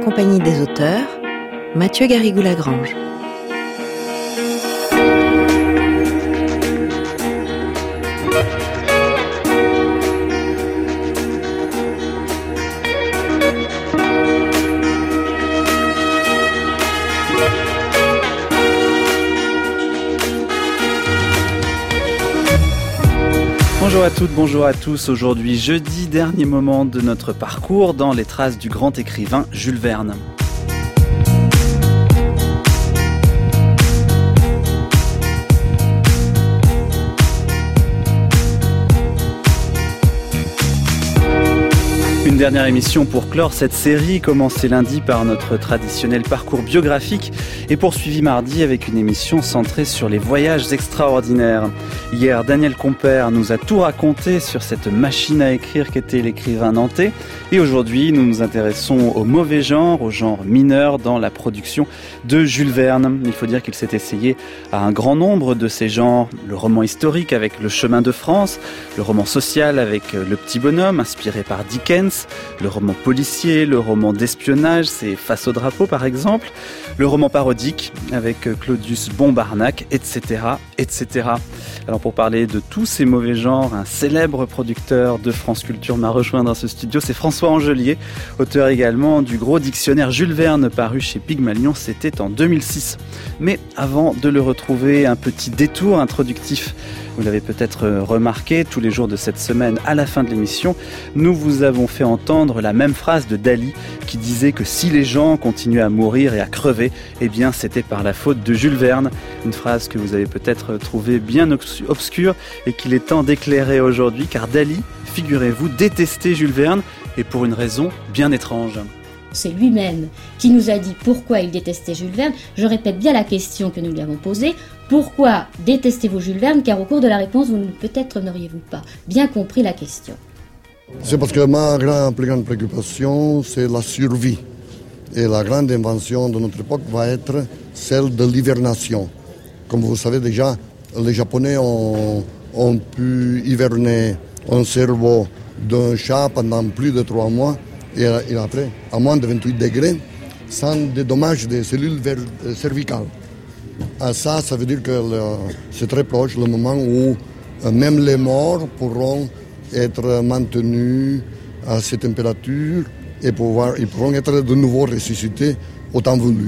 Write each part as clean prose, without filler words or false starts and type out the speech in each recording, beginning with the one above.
compagnie des auteurs, Mathieu Garrigou-Lagrange. Bonjour à toutes, bonjour à tous. Aujourd'hui, jeudi, dernier moment de notre parcours dans les traces du grand écrivain Jules Verne. Une dernière émission pour clore cette série, commencée lundi par notre traditionnel parcours biographique et poursuivie mardi avec une émission centrée sur les voyages extraordinaires. Hier, Daniel Compère nous a tout raconté sur cette machine à écrire qu'était l'écrivain nantais. Et aujourd'hui, nous nous intéressons au mauvais genre, au genre mineur dans la production de Jules Verne. Il faut dire qu'il s'est essayé à un grand nombre de ces genres. Le roman historique avec Le Chemin de France, le roman social avec Le Petit Bonhomme, inspiré par Dickens, le roman policier, le roman d'espionnage, c'est Face au drapeau par exemple, le roman parodique avec Claudius Bombarnac, etc., etc. Alors pour parler de tous ces mauvais genres, un célèbre producteur de France Culture m'a rejoint dans ce studio, c'est François Angelier, auteur également du gros dictionnaire Jules Verne paru chez Pygmalion, c'était en 2006. Mais avant de le retrouver, un petit détour introductif. Vous l'avez peut-être remarqué, tous les jours de cette semaine, à la fin de l'émission, nous vous avons fait entendre la même phrase de Dali qui disait que si les gens continuaient à mourir et à crever, eh bien c'était par la faute de Jules Verne. Une phrase que vous avez peut-être trouvée bien obscure et qu'il est temps d'éclairer aujourd'hui, car Dali, figurez-vous, détestait Jules Verne et pour une raison bien étrange. C'est lui-même qui nous a dit pourquoi il détestait Jules Verne. Je répète bien la question que nous lui avons posée. Pourquoi détestez-vous Jules Verne? Car au cours de la réponse, vous peut-être n'auriez-vous pas bien compris la question. C'est parce que ma plus grande préoccupation, c'est la survie. Et la grande invention de notre époque va être celle de l'hivernation. Comme vous savez déjà, les Japonais ont pu hiverner un cerveau d'un chat pendant plus de 3 mois. Et après, à moins de 28 degrés, sans des dommages des cellules cervicales. Ça veut dire que c'est très proche le moment où même les morts pourront être maintenus à ces températures et ils pourront être de nouveau ressuscités au temps voulu.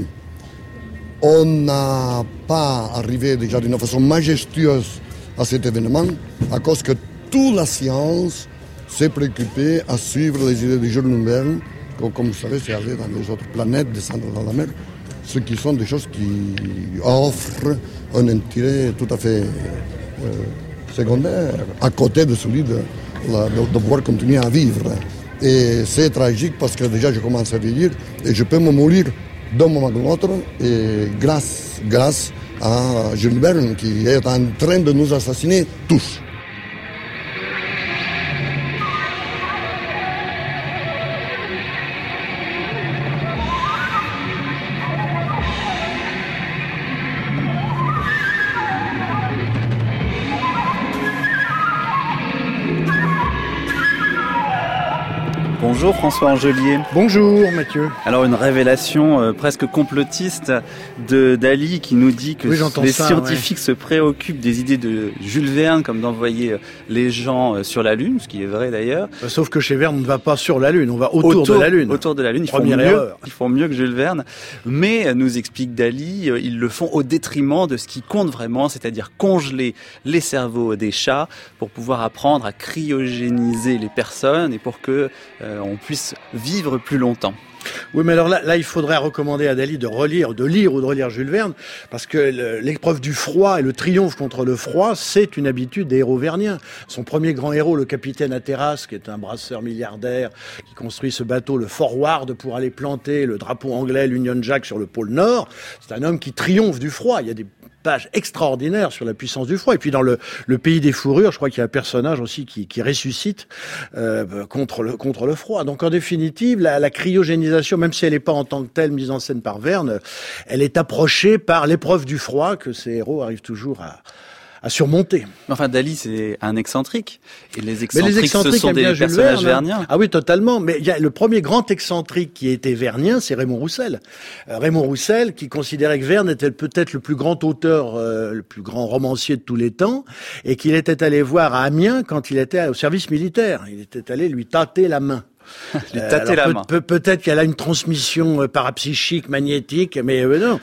On n'a pas arrivé déjà d'une façon majestueuse à cet événement à cause que toute la science s'est préoccupé à suivre les idées de Jules Verne, comme vous savez, c'est aller dans les autres planètes, descendre dans la mer, ce qui sont des choses qui offrent un intérêt tout à fait secondaire, à côté de celui de pouvoir continuer à vivre. Et c'est tragique parce que déjà je commence à vieillir et je peux me mourir d'un moment à l'autre, et grâce à Jules Verne qui est en train de nous assassiner tous. Bonjour François Angelier. Bonjour Mathieu. Alors une révélation presque complotiste de Dali qui nous dit que les scientifiques se préoccupent des idées de Jules Verne comme d'envoyer les gens sur la Lune, ce qui est vrai d'ailleurs. Sauf que chez Verne on ne va pas sur la Lune, on va autour de la Lune. Autour de la Lune, ils font mieux que Jules Verne. Mais, nous explique Dali, ils le font au détriment de ce qui compte vraiment, c'est-à-dire congeler les cerveaux des chats pour pouvoir apprendre à cryogéniser les personnes et pour que on puisse vivre plus longtemps. Oui, mais alors là, il faudrait recommander à Dali de lire ou de relire Jules Verne, parce que l'épreuve du froid et le triomphe contre le froid, c'est une habitude des héros verniens. Son premier grand héros, le capitaine Hatteras, qui est un brasseur milliardaire, qui construit ce bateau, le Forward, pour aller planter le drapeau anglais, l'Union Jack, sur le pôle Nord, c'est un homme qui triomphe du froid. Il y a des page extraordinaire sur la puissance du froid. Et puis dans le pays des fourrures, je crois qu'il y a un personnage aussi qui ressuscite contre le froid. Donc en définitive, la cryogénisation, même si elle n'est pas en tant que telle mise en scène par Verne, elle est approchée par l'épreuve du froid que ces héros arrivent toujours à surmonter. Enfin, Dali, c'est un excentrique. Et les Mais excentriques, ce sont des personnages verniens. Ah oui, totalement. Mais il y a le premier grand excentrique qui était vernien, c'est Raymond Roussel. Raymond Roussel, qui considérait que Verne était peut-être le plus grand auteur, le plus grand romancier de tous les temps, et qu'il était allé voir à Amiens quand il était au service militaire. Il était allé lui tâter la main. Peut-être qu'elle a une transmission parapsychique, magnétique, mais non.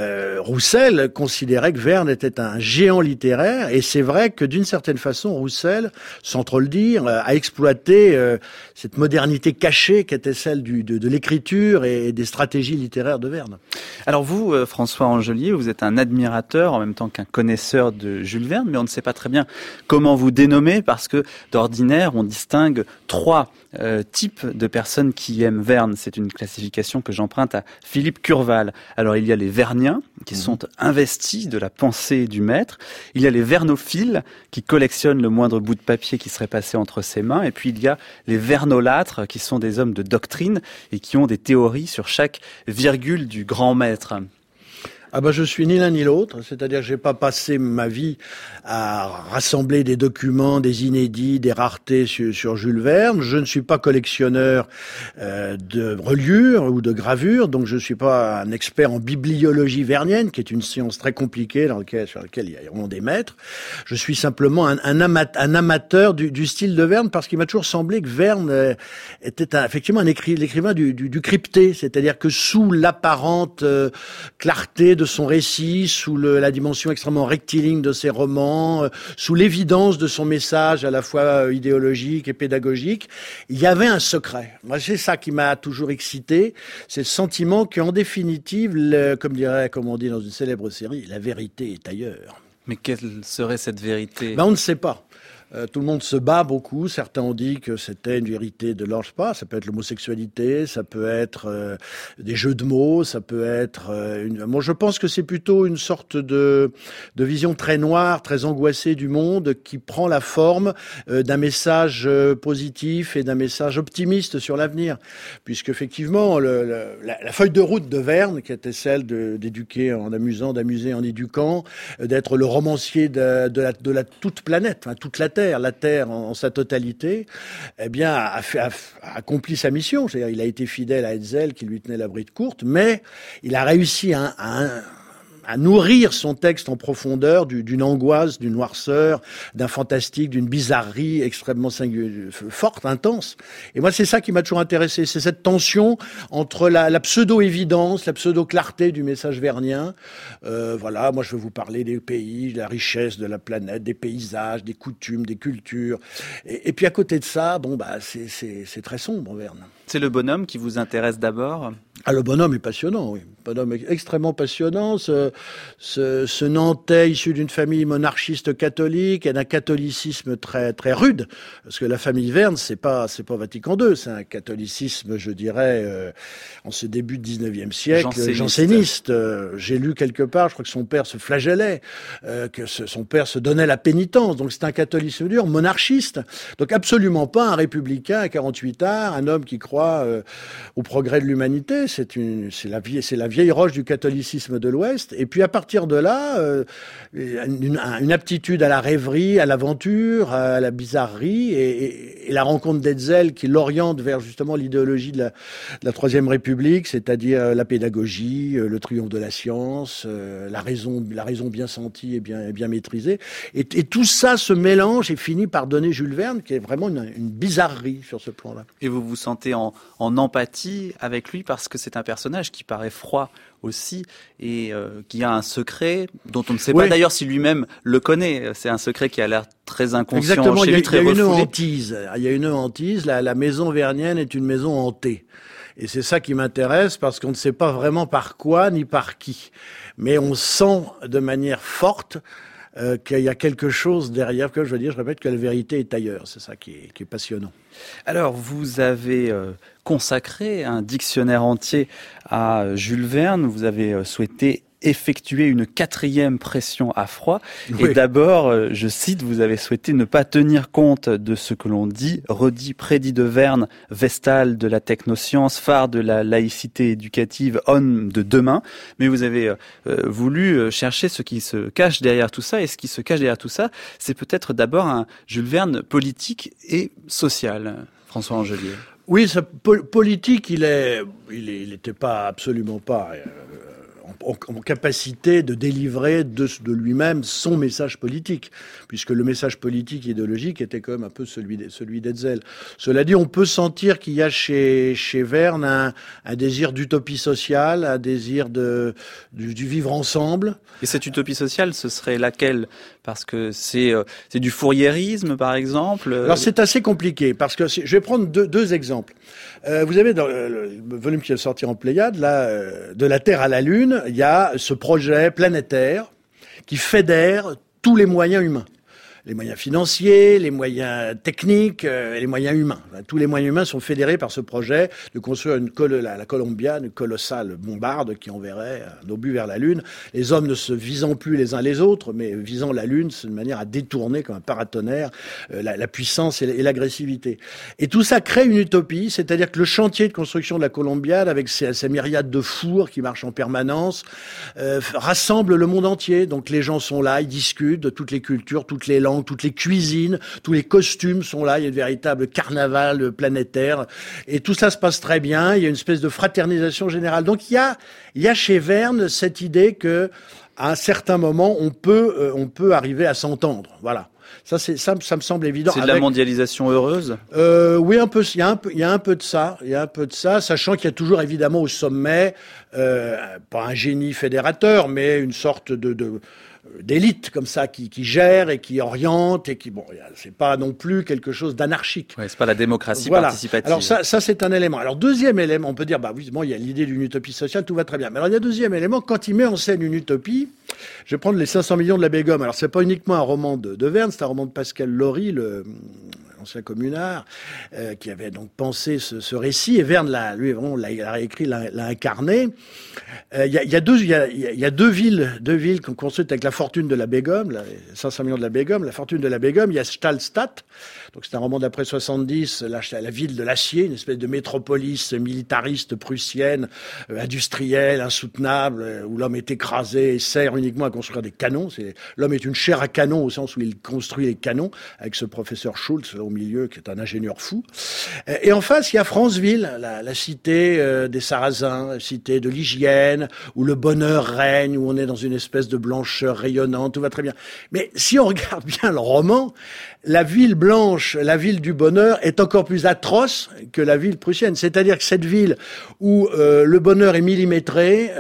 Roussel considérait que Verne était un géant littéraire, et c'est vrai que d'une certaine façon, Roussel, sans trop le dire, a exploité cette modernité cachée qu'était celle de l'écriture et des stratégies littéraires de Verne. Alors vous, François Angelier, vous êtes un admirateur en même temps qu'un connaisseur de Jules Verne, mais on ne sait pas très bien comment vous dénommer, parce que d'ordinaire, on distingue 3 types de personnes qui aiment Verne. C'est une classification que j'emprunte à Philippe Curval. Alors il y a les verniens, qui sont investis de la pensée du maître. Il y a les vernophiles, qui collectionnent le moindre bout de papier qui serait passé entre ses mains. Et puis il y a les vernolâtres, qui sont des hommes de doctrine et qui ont des théories sur chaque virgule du grand maître. Ah ben je suis ni l'un ni l'autre, c'est-à-dire que j'ai pas passé ma vie à rassembler des documents, des inédits, des raretés sur Jules Verne. Je ne suis pas collectionneur de reliures ou de gravures, donc je suis pas un expert en bibliologie vernienne, qui est une science très compliquée sur laquelle il y a vraiment des maîtres. Je suis simplement un amateur du style de Verne, parce qu'il m'a toujours semblé que Verne était effectivement l'écrivain du crypté, c'est-à-dire que sous l'apparente clarté de son récit, sous la dimension extrêmement rectiligne de ses romans, sous l'évidence de son message à la fois idéologique et pédagogique, il y avait un secret. Moi, c'est ça qui m'a toujours excité, c'est le sentiment qu'en définitive, comme on dit dans une célèbre série, la vérité est ailleurs. Mais quelle serait cette vérité ? On ne sait pas. Tout le monde se bat beaucoup. Certains ont dit que c'était une vérité de l'ordre, ça peut être l'homosexualité, ça peut être des jeux de mots, ça peut être Moi, je pense que c'est plutôt une sorte de vision très noire, très angoissée du monde, qui prend la forme d'un message positif et d'un message optimiste sur l'avenir. Puisque effectivement, la feuille de route de Verne, qui était celle d'éduquer en amusant, d'amuser en éduquant, d'être le romancier de la toute planète, enfin, toute la Terre en sa totalité, eh bien, a accompli sa mission. C'est-à-dire, il a été fidèle à Hetzel, qui lui tenait la bride courte, mais il a réussi à nourrir son texte en profondeur d'une angoisse, d'une noirceur, d'un fantastique, d'une bizarrerie extrêmement forte, intense. Et moi, c'est ça qui m'a toujours intéressé. C'est cette tension entre la pseudo-évidence, la pseudo-clarté du message vernien. Voilà, moi, je veux vous parler des pays, de la richesse de la planète, des paysages, des coutumes, des cultures. Et puis, à côté de ça, c'est très sombre, Verne. C'est le bonhomme qui vous intéresse d'abord ? Ah, le bonhomme est passionnant, oui. Le bonhomme est extrêmement passionnant. Ce Nantais issu d'une famille monarchiste catholique et d'un catholicisme très très rude, parce que la famille Verne, c'est pas Vatican II, c'est un catholicisme, je dirais, en ce début du 19e siècle, janséniste. J'ai lu quelque part, je crois que son père se flagellait, que son père se donnait la pénitence. Donc c'est un catholicisme dur, monarchiste. Donc absolument pas un républicain à 48 arts, un homme qui croit au progrès de l'humanité. C'est la vieille roche du catholicisme de l'Ouest. Et puis à partir de là, une aptitude à la rêverie, à l'aventure, à la bizarrerie, et la rencontre d'Hetzel qui l'oriente vers justement l'idéologie de la Troisième République, c'est-à-dire la pédagogie, le triomphe de la science, la raison bien sentie et bien maîtrisée. Et tout ça se mélange et finit par donner Jules Verne, qui est vraiment une bizarrerie sur ce plan-là. Et vous vous sentez en empathie avec lui, parce que c'est un personnage qui paraît froid aussi, et qui a un secret dont on ne sait pas d'ailleurs si lui-même le connaît. C'est un secret qui a l'air très inconscient. Exactement, chez lui, très refoulé. Il y a une hantise. La maison vernienne est une maison hantée. Et c'est ça qui m'intéresse, parce qu'on ne sait pas vraiment par quoi ni par qui. Mais on sent de manière forte qu'il y a quelque chose derrière, que je répète que la vérité est ailleurs. C'est ça qui est passionnant. Alors, vous avez consacré un dictionnaire entier à Jules Verne. Vous avez souhaité effectuer une 4e pression à froid. Oui. Et d'abord, je cite, vous avez souhaité ne pas tenir compte de ce que l'on dit, redit, prédit de Verne, Vestale de la technoscience, phare de la laïcité éducative, homme de demain. Mais vous avez voulu chercher ce qui se cache derrière tout ça. Et ce qui se cache derrière tout ça, c'est peut-être d'abord un Jules Verne politique et social. François Angelier. Oui, ce politique, il n'était pas absolument pas en capacité de délivrer de lui-même son message politique, puisque le message politique idéologique était quand même un peu celui d'Hetzel. Cela dit, on peut sentir qu'il y a chez Verne un désir d'utopie sociale, un désir du vivre ensemble. Et cette utopie sociale, ce serait laquelle ? Parce que c'est du fouriérisme, par exemple. Alors c'est assez compliqué, parce que je vais prendre deux exemples. Vous avez dans le volume qui est sorti en Pléiade, là, de la Terre à la Lune, il y a ce projet planétaire qui fédère tous les moyens humains. Les moyens financiers, les moyens techniques, les moyens humains. Tous les moyens humains sont fédérés par ce projet de construire la Columbia, une colossale bombarde qui enverrait un obus vers la Lune. Les hommes ne se visant plus les uns les autres, mais visant la Lune, c'est une manière à détourner comme un paratonnerre la puissance et l'agressivité. Et tout ça crée une utopie, c'est-à-dire que le chantier de construction de la Columbiade, avec ses myriades de fours qui marchent en permanence, rassemble le monde entier. Donc les gens sont là, ils discutent de toutes les cultures, toutes les langues, toutes les cuisines, tous les costumes sont là, il y a un véritable carnaval planétaire, et tout ça se passe très bien, il y a une espèce de fraternisation générale. Donc il y a chez Verne cette idée que, à un certain moment, on peut arriver à s'entendre, voilà. Ça me semble évident. C'est de la mondialisation heureuse. Oui, un peu. Il y a un peu de ça, sachant qu'il y a toujours évidemment au sommet pas un génie fédérateur, mais une sorte d'élite comme ça qui gère et qui oriente et qui c'est pas non plus quelque chose d'anarchique. Ouais, c'est pas la démocratie participative. Alors ça c'est un élément. Alors deuxième élément, on peut dire oui, il y a l'idée d'une utopie sociale, tout va très bien. Mais alors il y a deuxième élément, quand il met en scène une utopie, je vais prendre les 500 millions de la Bégomme. Alors c'est pas uniquement un roman de Verne, c'est un roman de Pascal Lorry, l'ancien communard, qui avait donc pensé ce récit, et Verne l'a réécrit, l'a incarné. Il y a deux villes qu'on construit avec la fortune de la Bégomme, les 500 millions de la Bégomme, la fortune de la Bégomme. Il y a Stahlstadt, donc c'est un roman d'après 70, la ville de l'acier, une espèce de métropolis militariste prussienne, industrielle, insoutenable, où l'homme est écrasé et sert uniquement à construire des canons. L'homme est une chair à canon au sens où il construit les canons, avec ce professeur Schultz au milieu, qui est un ingénieur fou. Et en face, il y a Franceville, la cité des Sarrasins, la cité de l'hygiène, où le bonheur règne, où on est dans une espèce de blancheur rayonnante, tout va très bien. Mais si on regarde bien le roman, la ville blanche, la ville du bonheur, est encore plus atroce que la ville prussienne. C'est-à-dire que cette ville où le bonheur est millimétré,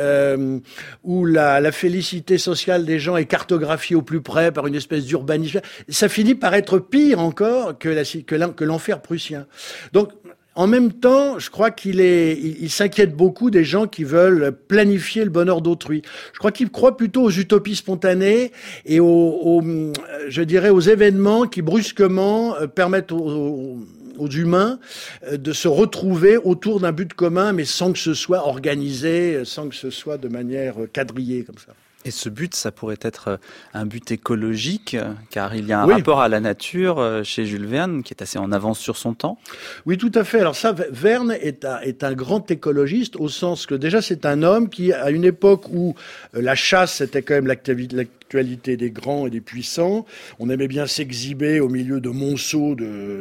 où la félicité sociale des gens est cartographiée au plus près par une espèce d'urbanisme, ça finit par être pire encore que l'enfer prussien. Donc, en même temps, je crois il s'inquiète beaucoup des gens qui veulent planifier le bonheur d'autrui. Je crois qu'il croit plutôt aux utopies spontanées et aux événements qui brusquement permettent aux humains de se retrouver autour d'un but commun, mais sans que ce soit organisé, sans que ce soit de manière quadrillée comme ça. Et ce but, ça pourrait être un but écologique, car il y a un rapport à la nature chez Jules Verne qui est assez en avance sur son temps. Oui, tout à fait. Alors ça, Verne est un grand écologiste au sens que déjà c'est un homme qui, à une époque où la chasse c'était quand même l'actualité des grands et des puissants, on aimait bien s'exhiber au milieu de monceaux de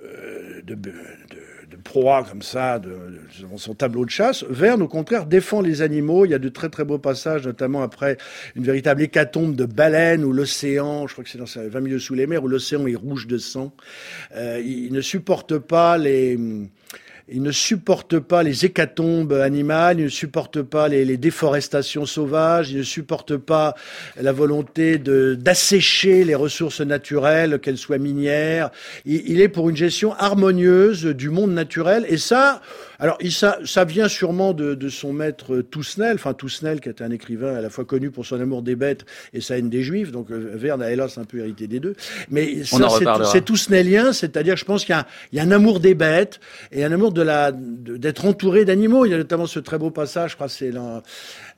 proie comme ça, dans son tableau de chasse. Verne, au contraire, défend les animaux. Il y a de très très beaux passages, notamment après une véritable hécatombe de baleines où l'océan, je crois que c'est dans 20 milieux sous les mers, où l'océan est rouge de sang. Il ne supporte pas les hécatombes animales, il ne supporte pas les déforestations sauvages, il ne supporte pas la volonté d'assécher les ressources naturelles, qu'elles soient minières. Il est pour une gestion harmonieuse du monde naturel, et ça vient sûrement de son maître Toussenel, Toussenel qui était un écrivain à la fois connu pour son amour des bêtes et sa haine des Juifs, donc Verne a hélas un peu hérité des deux. Mais ça, c'est toussenelien, c'est-à-dire je pense qu'il y a un amour des bêtes et un amour d'être entouré d'animaux. Il y a notamment ce très beau passage, je crois c'est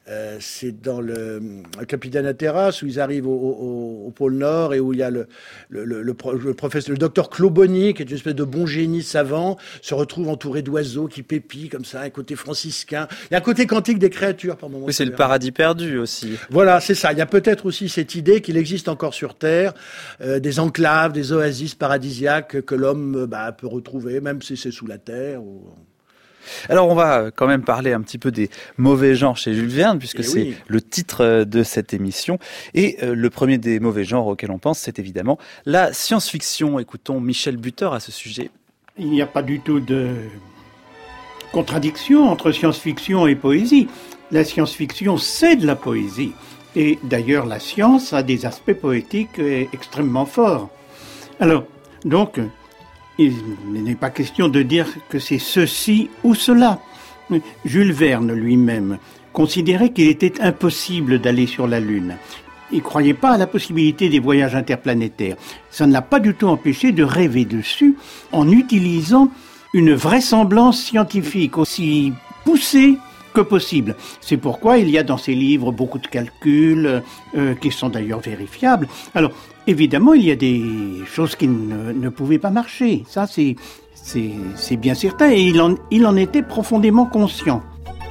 C'est dans le Capitaine à Terrasse où ils arrivent au pôle Nord et où il y a le professeur, le docteur Claubonny, qui est une espèce de bon génie savant, se retrouve entouré d'oiseaux qui pépient comme ça, un côté franciscain. Il y a un côté quantique des créatures par moment. Oui, c'est le paradis perdu aussi. Voilà, c'est ça. Il y a peut-être aussi cette idée qu'il existe encore sur Terre des enclaves, des oasis paradisiaques que l'homme peut retrouver, même si c'est sous la terre. Alors on va quand même parler un petit peu des mauvais genres chez Jules Verne, puisque c'est le titre de cette émission. Et le premier des mauvais genres auquel on pense, c'est évidemment la science-fiction. Écoutons Michel Butor à ce sujet. Il n'y a pas du tout de contradiction entre science-fiction et poésie. La science-fiction, c'est de la poésie. Et d'ailleurs, la science a des aspects poétiques extrêmement forts. Alors, donc, il n'est pas question de dire que c'est ceci ou cela. Jules Verne lui-même considérait qu'il était impossible d'aller sur la Lune. Il ne croyait pas à la possibilité des voyages interplanétaires. Ça ne l'a pas du tout empêché de rêver dessus en utilisant une vraisemblance scientifique aussi poussée que possible. C'est pourquoi il y a dans ses livres beaucoup de calculs qui sont d'ailleurs vérifiables. Alors, évidemment, il y a des choses qui ne pouvaient pas marcher. Ça, c'est bien certain. Et il en était profondément conscient.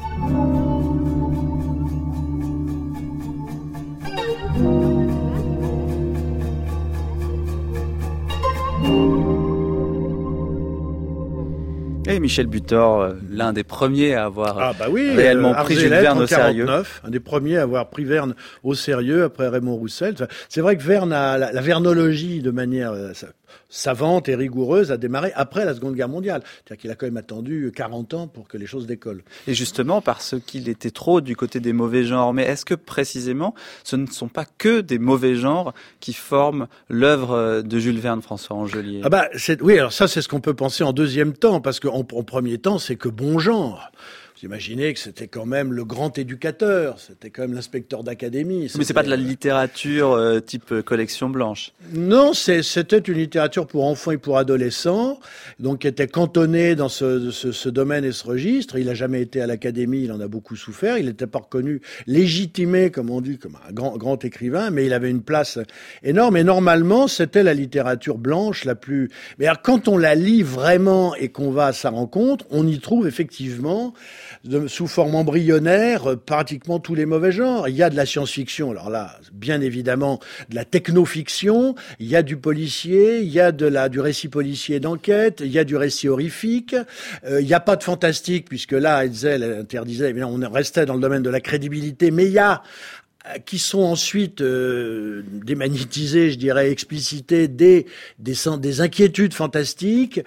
Et Michel Butor, l'un des premiers à avoir réellement pris Argelès, Jules Verne au sérieux. Un des premiers à avoir pris Verne au sérieux après Raymond Roussel. C'est vrai que Verne a la vernologie de manière savante et rigoureuse a démarré après la Seconde Guerre mondiale. C'est-à-dire qu'il a quand même attendu 40 ans pour que les choses décollent. Et justement parce qu'il était trop du côté des mauvais genres. Mais est-ce que précisément ce ne sont pas que des mauvais genres qui forment l'œuvre de Jules Verne, François Angelier? Oui, alors ça c'est ce qu'on peut penser en deuxième temps, parce qu'en premier temps c'est que bon genre. Vous imaginez que c'était quand même le grand éducateur, c'était quand même l'inspecteur d'académie. Mais c'est pas de la littérature type collection blanche. Non, c'était une littérature pour enfants et pour adolescents, donc qui était cantonnée dans ce domaine et ce registre. Il n'a jamais été à l'académie, il en a beaucoup souffert. Il n'était pas reconnu, légitimé, comme on dit, comme un grand écrivain, mais il avait une place énorme. Et normalement, c'était la littérature blanche la plus... Mais alors, quand on la lit vraiment et qu'on va à sa rencontre, on y trouve effectivement... sous forme embryonnaire, pratiquement tous les mauvais genres. Il y a de la science-fiction, alors là, bien évidemment, de la techno-fiction, il y a du policier, il y a du récit policier d'enquête, il y a du récit horrifique, il n'y a pas de fantastique, puisque là, Hetzel interdisait, évidemment, on restait dans le domaine de la crédibilité, mais il y a qui sont ensuite démagnétisés, je dirais, explicités des inquiétudes fantastiques.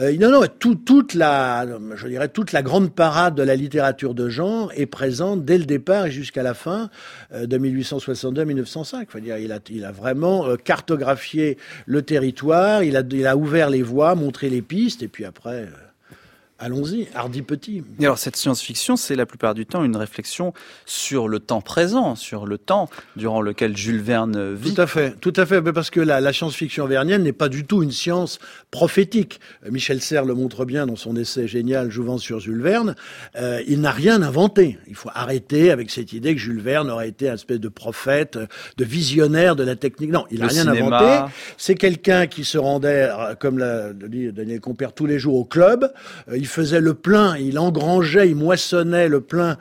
Toute la grande parade de la littérature de genre est présente dès le départ et jusqu'à la fin de 1862 à 1905. Faut dire, il a vraiment cartographié le territoire, il a ouvert les voies, montré les pistes, et puis après... allons-y, hardi petit. Et alors cette science-fiction, c'est la plupart du temps une réflexion sur le temps présent, sur le temps durant lequel Jules Verne vit. Tout à fait, parce que la science-fiction vernienne n'est pas du tout une science prophétique. Michel Serres le montre bien dans son essai génial Jouvence sur Jules Verne. Il n'a rien inventé. Il faut arrêter avec cette idée que Jules Verne aurait été une espèce de prophète, de visionnaire de la technique. Non, il n'a rien inventé. C'est quelqu'un qui se rendait, comme l'a dit Daniel Compère, tous les jours au club. Il faisait le plein, il engrangeait, il moissonnait le plein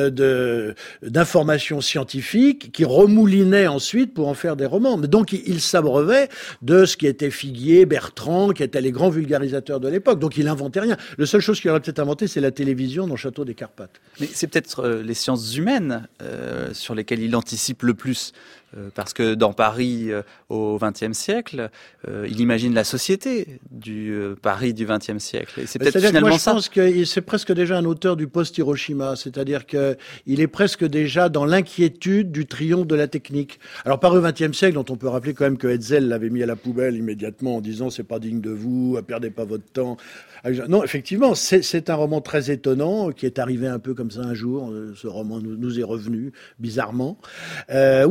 d'informations scientifiques qui remoulinait ensuite pour en faire des romans. Mais donc il s'abreuvait de ce qui était Figuier, Bertrand, qui étaient les grands vulgarisateurs de l'époque. Donc il inventait rien. La seule chose qu'il aurait peut-être inventé, c'est la télévision dans le château des Carpates. Mais c'est peut-être les sciences humaines sur lesquelles il anticipe le plus. Parce que dans Paris au XXe siècle, il imagine la société du Paris du XXe siècle. Et c'est peut-être finalement moi, je pense que c'est presque déjà un auteur du post-Hiroshima, c'est-à-dire que il est presque déjà dans l'inquiétude du triomphe de la technique. Alors Paris au XXe siècle, dont on peut rappeler quand même que Hetzel l'avait mis à la poubelle immédiatement en disant c'est pas digne de vous, perdez pas votre temps. Non, effectivement, c'est un roman très étonnant qui est arrivé un peu comme ça un jour. Ce roman nous est revenu bizarrement. Oui, là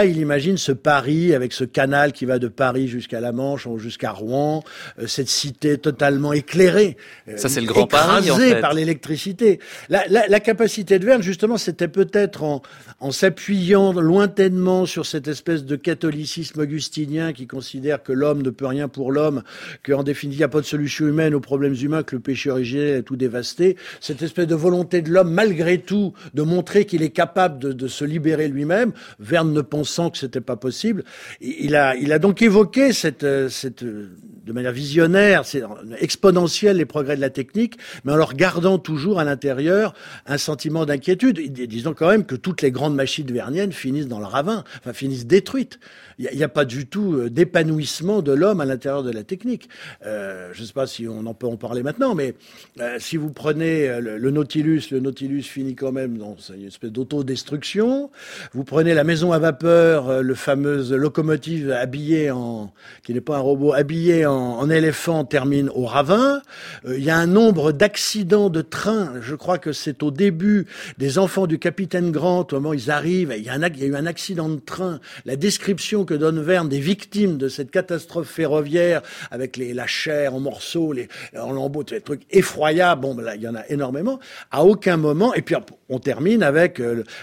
là, il imagine ce Paris avec ce canal qui va de Paris jusqu'à la Manche, jusqu'à Rouen, cette cité totalement éclairée. Ça, c'est le Grand Paris, en écrasée fait. par l'électricité. La capacité de Verne, justement, c'était peut-être en s'appuyant lointainement sur cette espèce de catholicisme augustinien qui considère que l'homme ne peut rien pour l'homme, qu'en définitive, il n'y a pas de solution humaine aux problèmes humains, que le péché originel a tout dévasté. Cette espèce de volonté de l'homme, malgré tout, de montrer qu'il est capable de se libérer lui-même, Verne ne pensant que c'était pas possible. Il a donc évoqué cette de manière visionnaire, c'est exponentielle les progrès de la technique, mais en leur gardant toujours à l'intérieur un sentiment d'inquiétude. Disons quand même que toutes les grandes machines verniennes finissent dans le ravin, enfin finissent détruites. Il n'y a pas du tout d'épanouissement de l'homme à l'intérieur de la technique. Je ne sais pas si on peut en parler maintenant, mais si vous prenez le Nautilus finit quand même dans une espèce d'autodestruction. Vous prenez la maison à vapeur, le fameuse locomotive qui n'est pas un robot, habillée en éléphant, termine au ravin. Il y a un nombre d'accidents de train. Je crois que c'est au début des enfants du capitaine Grant, au moment où ils arrivent, il y a eu un accident de train. La description que donne Verne des victimes de cette catastrophe ferroviaire, avec la chair en morceaux, en lambeaux, des trucs effroyables. Bon, là, il y en a énormément. À aucun moment, et puis on termine avec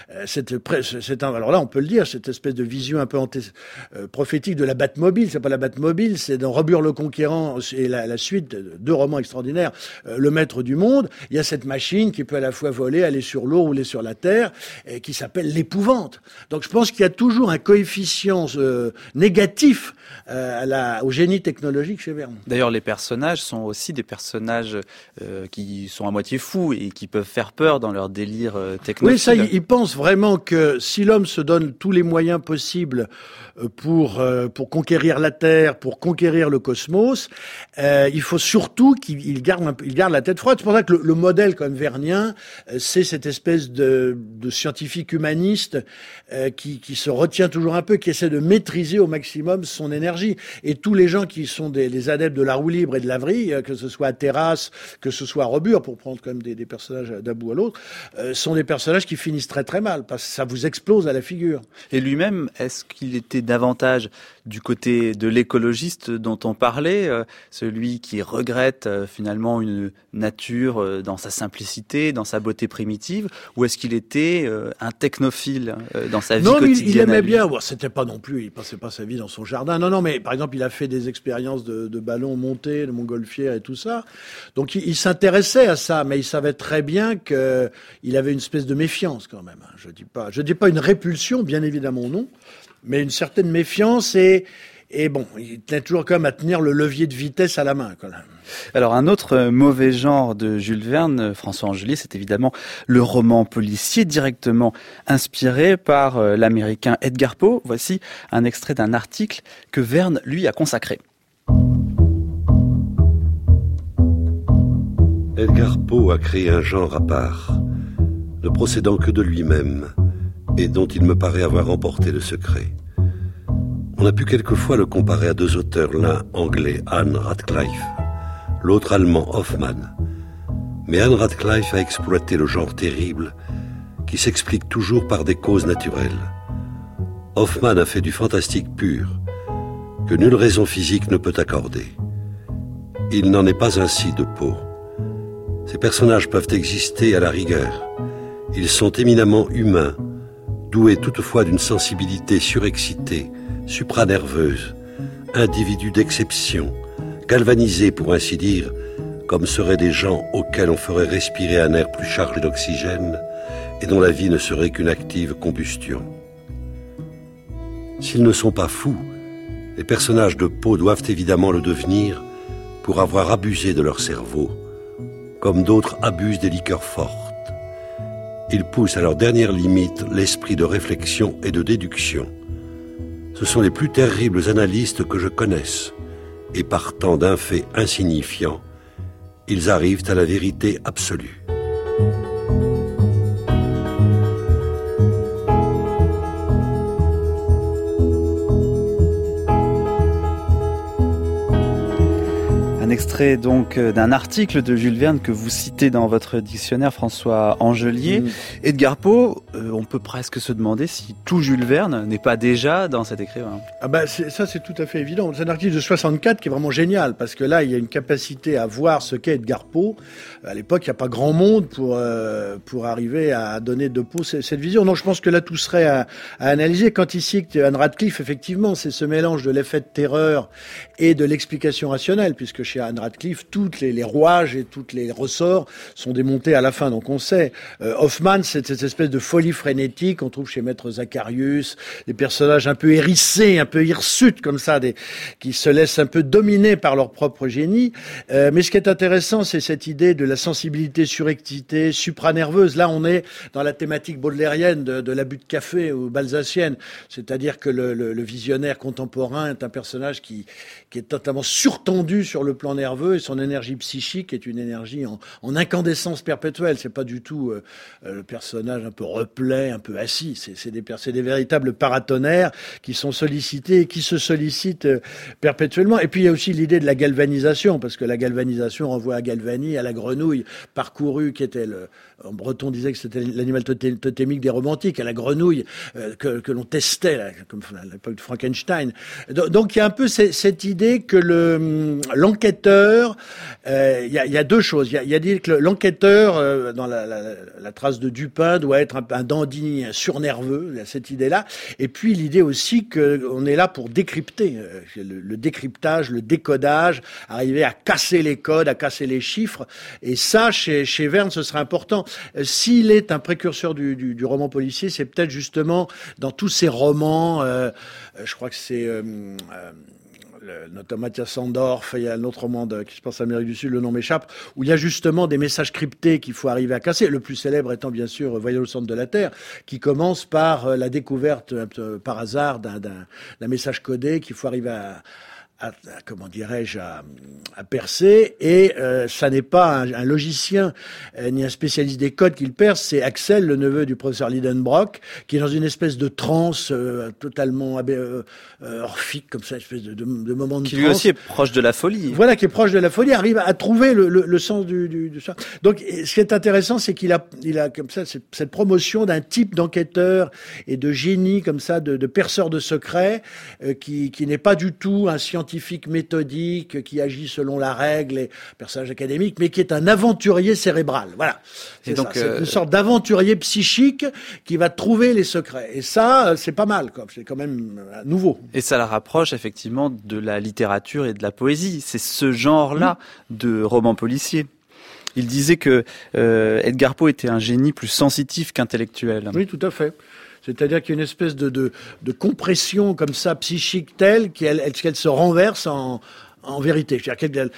alors là, on peut le dire, cette espèce de vision un peu prophétique de la Batmobile. C'est pas la Batmobile, c'est dans Robur le Conquérant et la suite de 2 romans extraordinaires, Le Maître du Monde. Il y a cette machine qui peut à la fois voler, aller sur l'eau, rouler sur la terre, et qui s'appelle l'épouvante. Donc je pense qu'il y a toujours un coefficient négatif au génie technologique chez Verne. D'ailleurs, les personnages sont aussi des personnages qui sont à moitié fous et qui peuvent faire peur dans leur délire technophile. Oui, ça, il pense vraiment que si l'homme se donne tous les moyens possibles pour conquérir la Terre, pour conquérir le cosmos, il faut surtout qu'il garde la tête froide. C'est pour ça que le modèle comme vernien, c'est cette espèce de scientifique humaniste qui se retient toujours un peu, qui essaie de maîtriser au maximum son énergie. Et tous les gens qui sont des adeptes de la roue libre et de la vrille, que ce soit à Terrasse, que ce soit à Robur, pour prendre quand même des personnages d'un bout à l'autre, sont des personnages qui finissent très très mal, parce que ça vous explose à la figure. Et lui-même, est-ce qu'il était davantage du côté de l'écologiste dont on parlait, celui qui regrette finalement une nature dans sa simplicité, dans sa beauté primitive, ou est-ce qu'il était un technophile dans sa vie quotidienne? Non, il aimait bien. Bon, c'était pas non plus, il passait pas sa vie dans son jardin. Non, mais par exemple, il a fait des expériences de ballons montés, de montgolfières et tout ça. Donc il s'intéressait à ça, mais il savait très bien que il avait une espèce de méfiance quand même. Je dis pas une répulsion, bien évidemment non, mais une certaine méfiance et bon, il tenait toujours quand même à tenir le levier de vitesse à la main, quand même. Alors, un autre mauvais genre de Jules Verne, François Angelier, c'est évidemment le roman policier directement inspiré par l'américain Edgar Poe. Voici un extrait d'un article que Verne lui a consacré. Edgar Poe a créé un genre à part, ne procédant que de lui-même, et dont il me paraît avoir emporté le secret. On a pu quelquefois le comparer à 2 auteurs, l'un anglais, Anne Radcliffe, l'autre allemand, Hoffmann. Mais Anne Radcliffe a exploité le genre terrible qui s'explique toujours par des causes naturelles. Hoffmann a fait du fantastique pur, que nulle raison physique ne peut accorder. Il n'en est pas ainsi de Poe. Ces personnages peuvent exister à la rigueur. Ils sont éminemment humains, doués toutefois d'une sensibilité surexcitée, supranerveuse, individus d'exception, galvanisés pour ainsi dire, comme seraient des gens auxquels on ferait respirer un air plus chargé d'oxygène et dont la vie ne serait qu'une active combustion. S'ils ne sont pas fous, les personnages de Poe doivent évidemment le devenir pour avoir abusé de leur cerveau, comme d'autres abusent des liqueurs fortes. Ils poussent à leur dernière limite l'esprit de réflexion et de déduction. Ce sont les plus terribles analystes que je connaisse, et partant d'un fait insignifiant, ils arrivent à la vérité absolue. Un extrait donc d'un article de Jules Verne que vous citez dans votre dictionnaire, François Angelier. Edgar Poe, on peut presque se demander si tout Jules Verne n'est pas déjà dans cet écrivain. C'est tout à fait évident. C'est un article de 64 qui est vraiment génial, parce que là, il y a une capacité à voir ce qu'est Edgar Poe. À l'époque, il n'y a pas grand monde pour arriver à donner de Poe cette vision. Non, je pense que là, tout serait à analyser. Quand il cite Anne Radcliffe, effectivement, c'est ce mélange de l'effet de terreur et de l'explication rationnelle, puisque chez Anne Radcliffe, toutes les rouages et tous les ressorts sont démontés à la fin. Donc on sait, Hoffman, c'est cette espèce de folie frénétique qu'on trouve chez Maître Zacharius, des personnages un peu hérissés, un peu hirsutes comme ça, qui se laissent un peu dominer par leur propre génie. Mais ce qui est intéressant, c'est cette idée de la sensibilité surexcitée, supranerveuse. Là, on est dans la thématique baudelairienne de l'abus de café ou balsacienne, c'est-à-dire que le visionnaire contemporain est un personnage qui est totalement surtendu sur le plan nerveux, et son énergie psychique est une énergie en incandescence perpétuelle. C'est pas du tout le personnage un peu replet, un peu assis. C'est des véritables paratonnerres qui sont sollicités et qui se sollicitent perpétuellement. Et puis il y a aussi l'idée de la galvanisation, parce que la galvanisation renvoie à Galvani, à la grenouille parcourue qui était en breton disait que c'était l'animal totémique des romantiques, à la grenouille que l'on testait, là, comme à l'époque de Frankenstein. Donc il y a un peu cette idée que l'enquêteur, il y a deux choses. Il y a dit que l'enquêteur, dans la trace de Dupin, doit être un dandy surnerveux, il y a cette idée-là. Et puis l'idée aussi qu'on est là pour décrypter, le décryptage, le décodage, arriver à casser les codes, à casser les chiffres. Et ça, chez Verne, ce serait important. S'il est un précurseur du roman policier, c'est peut-être justement dans tous ces romans, je crois que c'est notamment Mathias Sandorf, il y a un autre roman qui se passe en Amérique du Sud, le nom m'échappe, où il y a justement des messages cryptés qu'il faut arriver à casser. Le plus célèbre étant bien sûr Voyage au centre de la Terre, qui commence par la découverte par hasard d'un message codé qu'il faut arriver à percer, et ça n'est pas un logicien ni un spécialiste des codes qui le perce, c'est Axel, le neveu du professeur Lidenbrock, qui est dans une espèce de transe totalement orphique, comme ça, une espèce de moment de transe. Qui lui aussi est proche de la folie. Voilà, qui est proche de la folie, arrive à trouver le sens du ça. Donc, ce qui est intéressant, c'est qu'il a comme ça cette promotion d'un type d'enquêteur et de génie, comme ça, de perceur de secrets, qui n'est pas du tout un scientifique méthodique qui agit selon la règle et personnage académique, mais qui est un aventurier cérébral. Voilà. C'est une sorte d'aventurier psychique qui va trouver les secrets. Et ça, c'est pas mal, quoi. C'est quand même nouveau. Et ça la rapproche effectivement de la littérature et de la poésie. C'est ce genre-là de roman policier. Il disait que Edgar Poe était un génie plus sensitif qu'intellectuel. Oui, tout à fait. C'est-à-dire qu'il y a une espèce de compression comme ça, psychique telle qu'elle se renverse en vérité. C'est-à-dire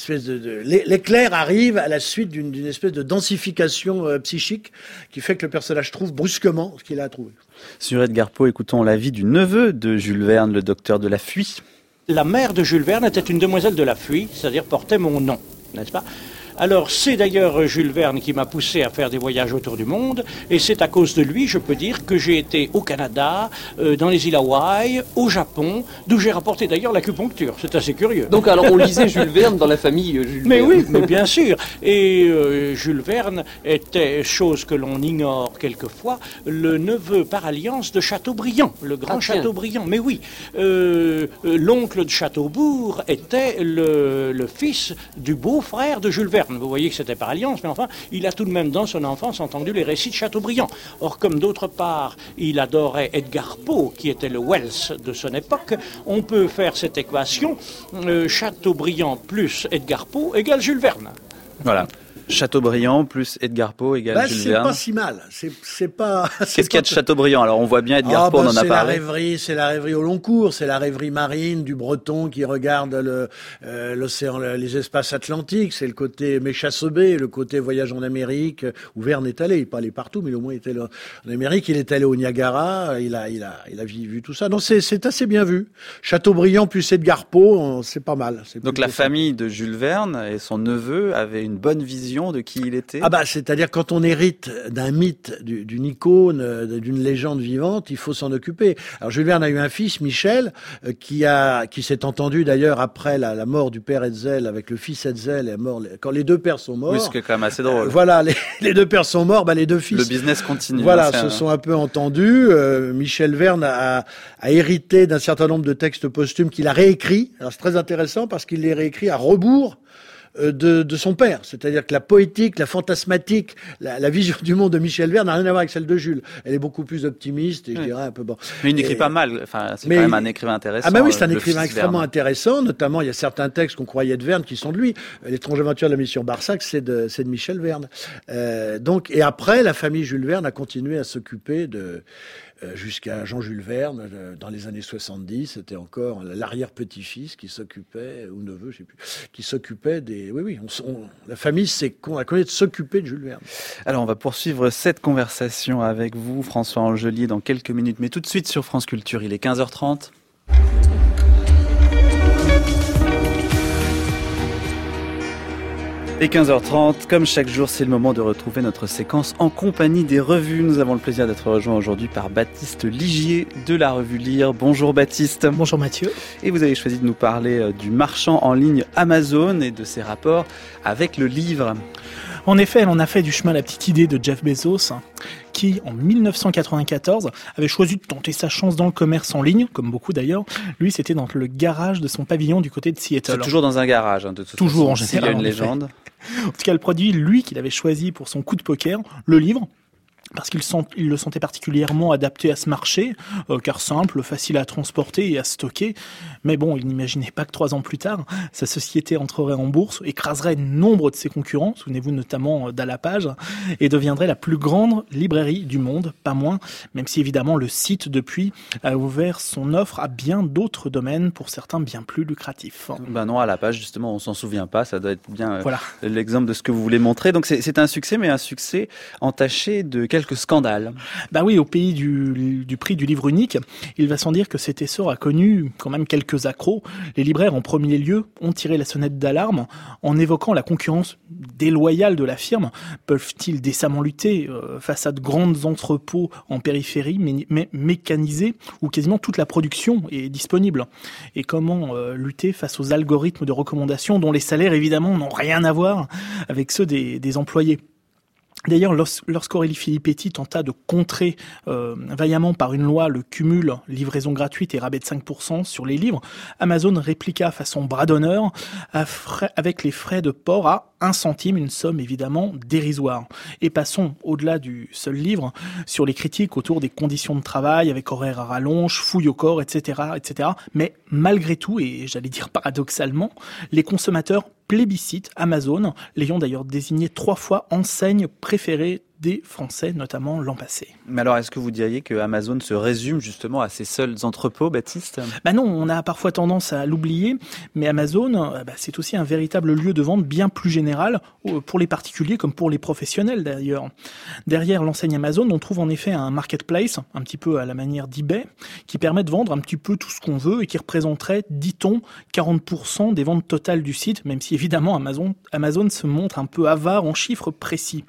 l'éclair arrive à la suite d'une espèce de densification psychique qui fait que le personnage trouve brusquement ce qu'il a à trouver. Sur Edgar Poe, écoutons l'avis du neveu de Jules Verne, le docteur de la Fuie. La mère de Jules Verne était une demoiselle de la Fuie, c'est-à-dire portait mon nom, n'est-ce pas ? Alors, c'est d'ailleurs Jules Verne qui m'a poussé à faire des voyages autour du monde, et c'est à cause de lui, je peux dire, que j'ai été au Canada, dans les îles Hawaï, au Japon, d'où j'ai rapporté d'ailleurs l'acupuncture. C'est assez curieux. Donc, alors, on lisait Jules Verne dans la famille Jules mais Verne. Oui, mais bien sûr. Et Jules Verne était, chose que l'on ignore quelquefois, le neveu par alliance de Chateaubriand, le grand Chateaubriand. Mais oui, l'oncle de Châteaubourg était le fils du beau-frère de Jules Verne. Vous voyez que c'était par alliance, mais enfin, il a tout de même dans son enfance entendu les récits de Chateaubriand. Or, comme d'autre part, il adorait Edgar Poe, qui était le Wells de son époque, on peut faire cette équation, Chateaubriand plus Edgar Poe égale Jules Verne. Voilà. Chateaubriand plus Edgar Poe égale Jules Verne. C'est pas si mal. C'est pas. Qu'est-ce qu'il y a de Chateaubriand? Alors on voit bien Edgar Poe, on en a parlé. C'est la rêverie au long cours, c'est la rêverie marine du Breton qui regarde l'océan, les espaces atlantiques. C'est le côté Méchasobé, le côté voyage en Amérique où Verne est allé. Il n'est pas allé partout, mais au moins il est allé en Amérique. Il est allé au Niagara. Il a vu tout ça. Non, c'est assez bien vu. Chateaubriand plus Edgar Poe, c'est pas mal. Donc la famille de Jules Verne et son neveu avaient une bonne vision vision de qui il était? C'est-à-dire quand on hérite d'un mythe, d'une icône, d'une légende vivante, il faut s'en occuper. Alors Jules Verne a eu un fils, Michel, qui s'est entendu d'ailleurs après la mort du père Hetzel avec le fils Hetzel est mort quand les deux pères sont morts. Oui, ce qui est quand même assez drôle. Voilà, les deux pères sont morts, les deux fils. Le business continue. Voilà, se sont un peu entendus. Michel Verne a hérité d'un certain nombre de textes posthumes qu'il a réécrits. Alors c'est très intéressant parce qu'il les réécrit à rebours de son père. C'est-à-dire que la poétique, la fantasmatique, la vision du monde de Michel Verne n'a rien à voir avec celle de Jules. Elle est beaucoup plus optimiste et je dirais un peu bon. Mais il n'écrit pas mal. Enfin, c'est quand même un écrivain intéressant. Oui, c'est un écrivain extrêmement intéressant. Notamment, il y a certains textes qu'on croyait de Verne qui sont de lui. L'étrange aventure de la mission Barsac, c'est de Michel Verne. Et après, la famille Jules Verne a continué à s'occuper jusqu'à Jean-Jules Verne, dans les années 70, c'était encore l'arrière-petit-fils qui s'occupait, ou neveu, je sais plus, qui s'occupait des... Oui, la famille a connu de s'occuper de Jules Verne. Alors, on va poursuivre cette conversation avec vous, François Angelier, dans quelques minutes, mais tout de suite sur France Culture, il est 15h30. Et 15h30, comme chaque jour, c'est le moment de retrouver notre séquence en compagnie des revues. Nous avons le plaisir d'être rejoints aujourd'hui par Baptiste Ligier de la revue Lire. Bonjour Baptiste. Bonjour Mathieu. Et vous avez choisi de nous parler du marchand en ligne Amazon et de ses rapports avec le livre. En effet, on a fait du chemin la petite idée de Jeff Bezos, qui, en 1994, avait choisi de tenter sa chance dans le commerce en ligne, comme beaucoup d'ailleurs. Lui, c'était dans le garage de son pavillon du côté de Seattle. C'est toujours dans un garage, de toute toujours façon. En général. Il y a une légende. En tout cas, le produit, lui, qu'il avait choisi pour son coup de poker, le livre, parce qu'il le sentait particulièrement adapté à ce marché, car simple, facile à transporter et à stocker. Mais bon, il n'imaginait pas que 3 ans plus tard, sa société entrerait en bourse, écraserait nombre de ses concurrents, souvenez-vous notamment d'Alapage, et deviendrait la plus grande librairie du monde, pas moins, même si évidemment le site depuis a ouvert son offre à bien d'autres domaines, pour certains bien plus lucratifs. Non, Alapage justement, on s'en souvient pas, ça doit être bien l'exemple de ce que vous voulez montrer. Donc c'est un succès, mais un succès entaché de quelques scandales. Oui, au pays du prix du livre unique, il va sans dire que cet essor a connu quand même quelques accros. Les libraires, en premier lieu, ont tiré la sonnette d'alarme en évoquant la concurrence déloyale de la firme. Peuvent-ils décemment lutter face à de grands entrepôts en périphérie, mais mécanisés, où quasiment toute la production est disponible? Et comment lutter face aux algorithmes de recommandation dont les salaires, évidemment, n'ont rien à voir avec ceux des employés? D'ailleurs, lorsqu'Aurélie Filippetti tenta de contrer vaillamment par une loi le cumul livraison gratuite et rabais de 5% sur les livres, Amazon répliqua façon bras d'honneur avec les frais de port à 1 centime, une somme évidemment dérisoire. Et passons au-delà du seul livre sur les critiques autour des conditions de travail avec horaires à rallonge, fouille au corps, etc., etc. Mais malgré tout, et j'allais dire paradoxalement, les consommateurs plébiscite Amazon, l'ayant d'ailleurs désigné 3 fois enseigne préférée des Français, notamment l'an passé. Mais alors, est-ce que vous diriez que Amazon se résume justement à ses seuls entrepôts, Baptiste ? Non, on a parfois tendance à l'oublier, mais Amazon, c'est aussi un véritable lieu de vente bien plus général pour les particuliers comme pour les professionnels d'ailleurs. Derrière l'enseigne Amazon, on trouve en effet un marketplace, un petit peu à la manière d'eBay, qui permet de vendre un petit peu tout ce qu'on veut et qui représenterait, dit-on, 40% des ventes totales du site, même si évidemment Amazon se montre un peu avare en chiffres précis.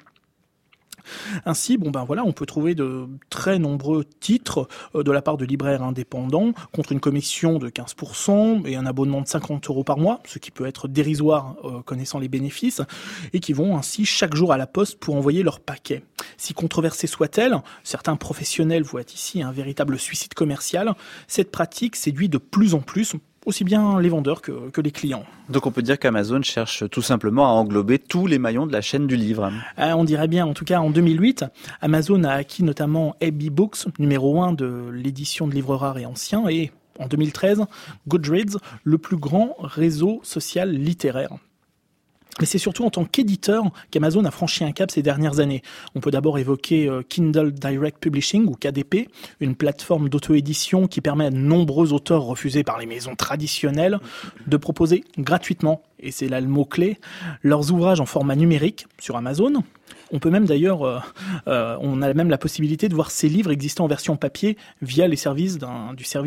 Ainsi, on peut trouver de très nombreux titres de la part de libraires indépendants contre une commission de 15% et un abonnement de 50 € par mois, ce qui peut être dérisoire connaissant les bénéfices, et qui vont ainsi chaque jour à la poste pour envoyer leur paquet. Si controversée soit-elle, certains professionnels voient ici un véritable suicide commercial. Cette pratique séduit de plus en plus aussi bien les vendeurs que les clients. Donc on peut dire qu'Amazon cherche tout simplement à englober tous les maillons de la chaîne du livre. On dirait bien, en tout cas en 2008, Amazon a acquis notamment AB Books, numéro 1 de l'édition de livres rares et anciens, et en 2013, Goodreads, le plus grand réseau social littéraire. Mais c'est surtout en tant qu'éditeur qu'Amazon a franchi un cap ces dernières années. On peut d'abord évoquer Kindle Direct Publishing, ou KDP, une plateforme d'auto-édition qui permet à de nombreux auteurs refusés par les maisons traditionnelles de proposer gratuitement, et c'est là le mot-clé, leurs ouvrages en format numérique sur Amazon. On peut même d'ailleurs, on a même la possibilité de voir ces livres existant en version papier via les services du service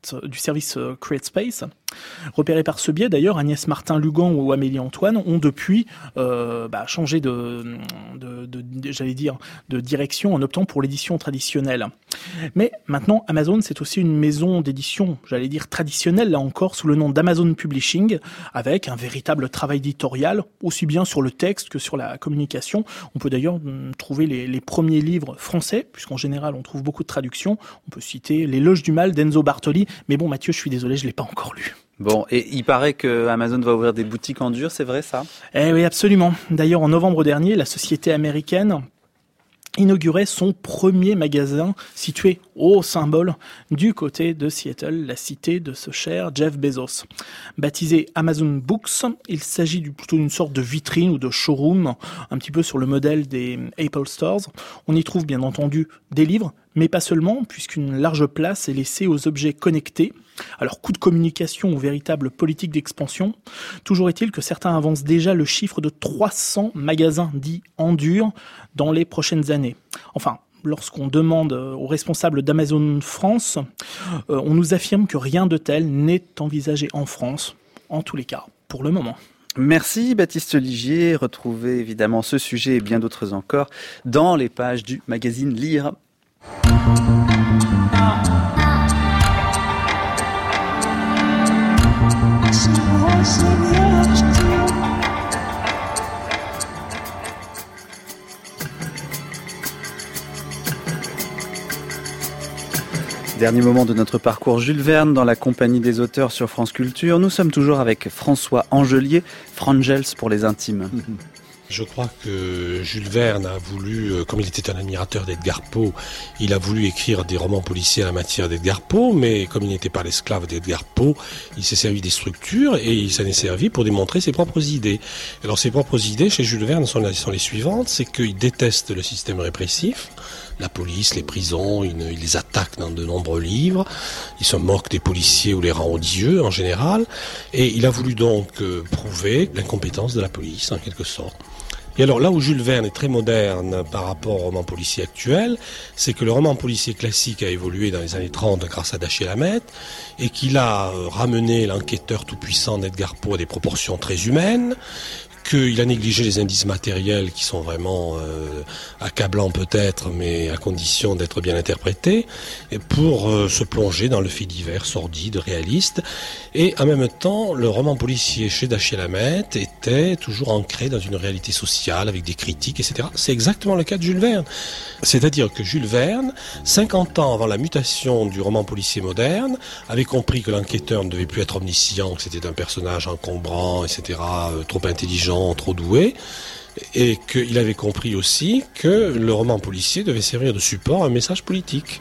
service Create Space. Repérés par ce biais, d'ailleurs, Agnès Martin-Lugan ou Amélie Antoine ont depuis changé de direction en optant pour l'édition traditionnelle. Mais maintenant, Amazon, c'est aussi une maison d'édition, traditionnelle, là encore, sous le nom d'Amazon Publishing, avec un véritable travail éditorial, aussi bien sur le texte que sur la communication. On peut d'ailleurs trouver les premiers livres français, puisqu'en général, on trouve beaucoup de traductions. On peut citer L'Éloge du mal d'Enzo Bartoli. Mais bon, Mathieu, je suis désolé, je l'ai pas encore lu. Bon, et il paraît que Amazon va ouvrir des boutiques en dur, c'est vrai ça ? Eh oui, absolument. D'ailleurs, en novembre dernier, la société américaine inaugurait son premier magasin situé au symbole du côté de Seattle, la cité de ce cher Jeff Bezos. Baptisé Amazon Books, il s'agit plutôt d'une sorte de vitrine ou de showroom, un petit peu sur le modèle des Apple Stores. On y trouve bien entendu des livres, mais pas seulement, puisqu'une large place est laissée aux objets connectés. Alors, coup de communication ou véritable politique d'expansion, toujours est-il que certains avancent déjà le chiffre de 300 magasins dits en dur dans les prochaines années. Enfin, lorsqu'on demande aux responsables d'Amazon France, on nous affirme que rien de tel n'est envisagé en France, en tous les cas, pour le moment. Merci Baptiste Ligier. Retrouvez évidemment ce sujet et bien d'autres encore dans les pages du magazine Lire. Dernier moment de notre parcours Jules Verne dans la compagnie des auteurs sur France Culture. Nous sommes toujours avec François Angelier, Frangels pour les intimes. Je crois que Jules Verne a voulu, comme il était un admirateur d'Edgar Poe, il a voulu écrire des romans policiers à la matière d'Edgar Poe, mais comme il n'était pas l'esclave d'Edgar Poe, il s'est servi des structures et il s'en est servi pour démontrer ses propres idées. Alors ses propres idées chez Jules Verne sont les suivantes, c'est qu'il déteste le système répressif, la police, les prisons, il les attaque dans de nombreux livres, il se moque des policiers ou les rend odieux en général, et il a voulu donc prouver l'incompétence de la police en quelque sorte. Et alors là où Jules Verne est très moderne par rapport au roman policier actuel, c'est que le roman policier classique a évolué dans les années 30 grâce à Dashiell Hammett et qu'il a ramené l'enquêteur tout-puissant d'Edgar Poe à des proportions très humaines, qu'il a négligé les indices matériels qui sont vraiment accablants peut-être, mais à condition d'être bien interprétés, et pour se plonger dans le fait divers sordide, réaliste. Et en même temps, le roman policier chez Dashiell Hammett était toujours ancré dans une réalité sociale, avec des critiques, etc. C'est exactement le cas de Jules Verne. C'est-à-dire que Jules Verne, 50 ans avant la mutation du roman policier moderne, avait compris que l'enquêteur ne devait plus être omniscient, que c'était un personnage encombrant, etc., trop intelligent, trop doué, et qu'il avait compris aussi que le roman policier devait servir de support à un message politique.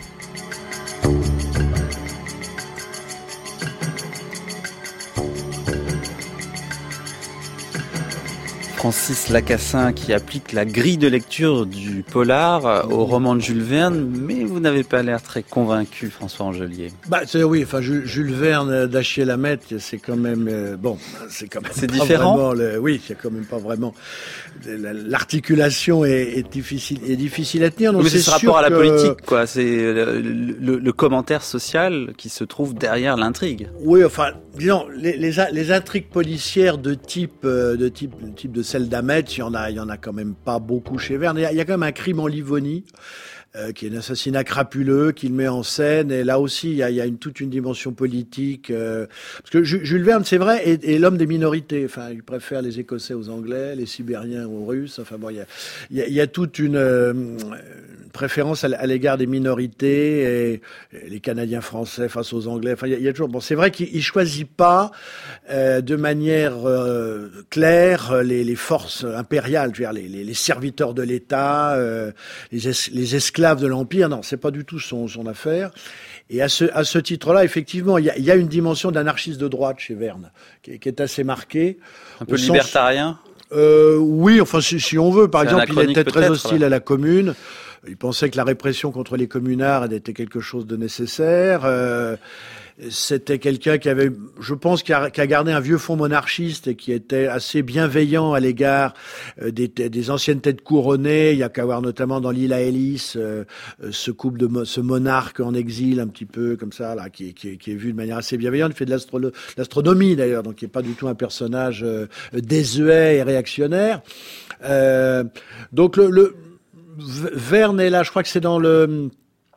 Francis Lacassin qui applique la grille de lecture du polar au roman de Jules Verne, mais vous n'avez pas l'air très convaincu, François Angelier. Jules Verne, Dashiell Hammett, c'est quand même c'est différent. Oui, c'est quand même pas vraiment. L'articulation est difficile à tenir. Donc mais c'est ce rapport à la politique, quoi. C'est le commentaire social qui se trouve derrière l'intrigue. Oui, enfin, disons les intrigues policières de type de celle d'Hammett, il y en a quand même pas beaucoup chez Verne. Il y a quand même un crime en Livonie, qui est un assassinat crapuleux, qu'il met en scène, et là aussi il y a toute une dimension politique, parce que Jules Verne, c'est vrai, est l'homme des minorités. Enfin, il préfère les Écossais aux Anglais, les Sibériens aux Russes. Enfin bon, il y a toute une préférence à l'égard des minorités, et les Canadiens français face aux Anglais. Enfin, il y a toujours. Bon, c'est vrai qu'il choisit pas de manière claire les forces impériales, je veux dire, les serviteurs de l'État, les esclaves de l'Empire. Non, c'est pas du tout son affaire. Et à ce titre-là, effectivement, il y a une dimension d'anarchiste de droite chez Verne qui est assez marquée. Un peu libertarien. Oui, enfin si on veut. Par exemple, il était très hostile à la Commune. Il pensait que la répression contre les communards était quelque chose de nécessaire. c'était quelqu'un qui avait, je pense, qui a gardé un vieux fond monarchiste et qui était assez bienveillant à l'égard des anciennes têtes couronnées. Il y a qu'à voir notamment dans l'île à Hélice ce couple ce monarque en exil un petit peu comme ça là, qui est vu de manière assez bienveillante. Il fait de l'astronomie d'ailleurs, donc il n'est pas du tout un personnage désuet et réactionnaire. Donc Verne est là, je crois que c'est dans le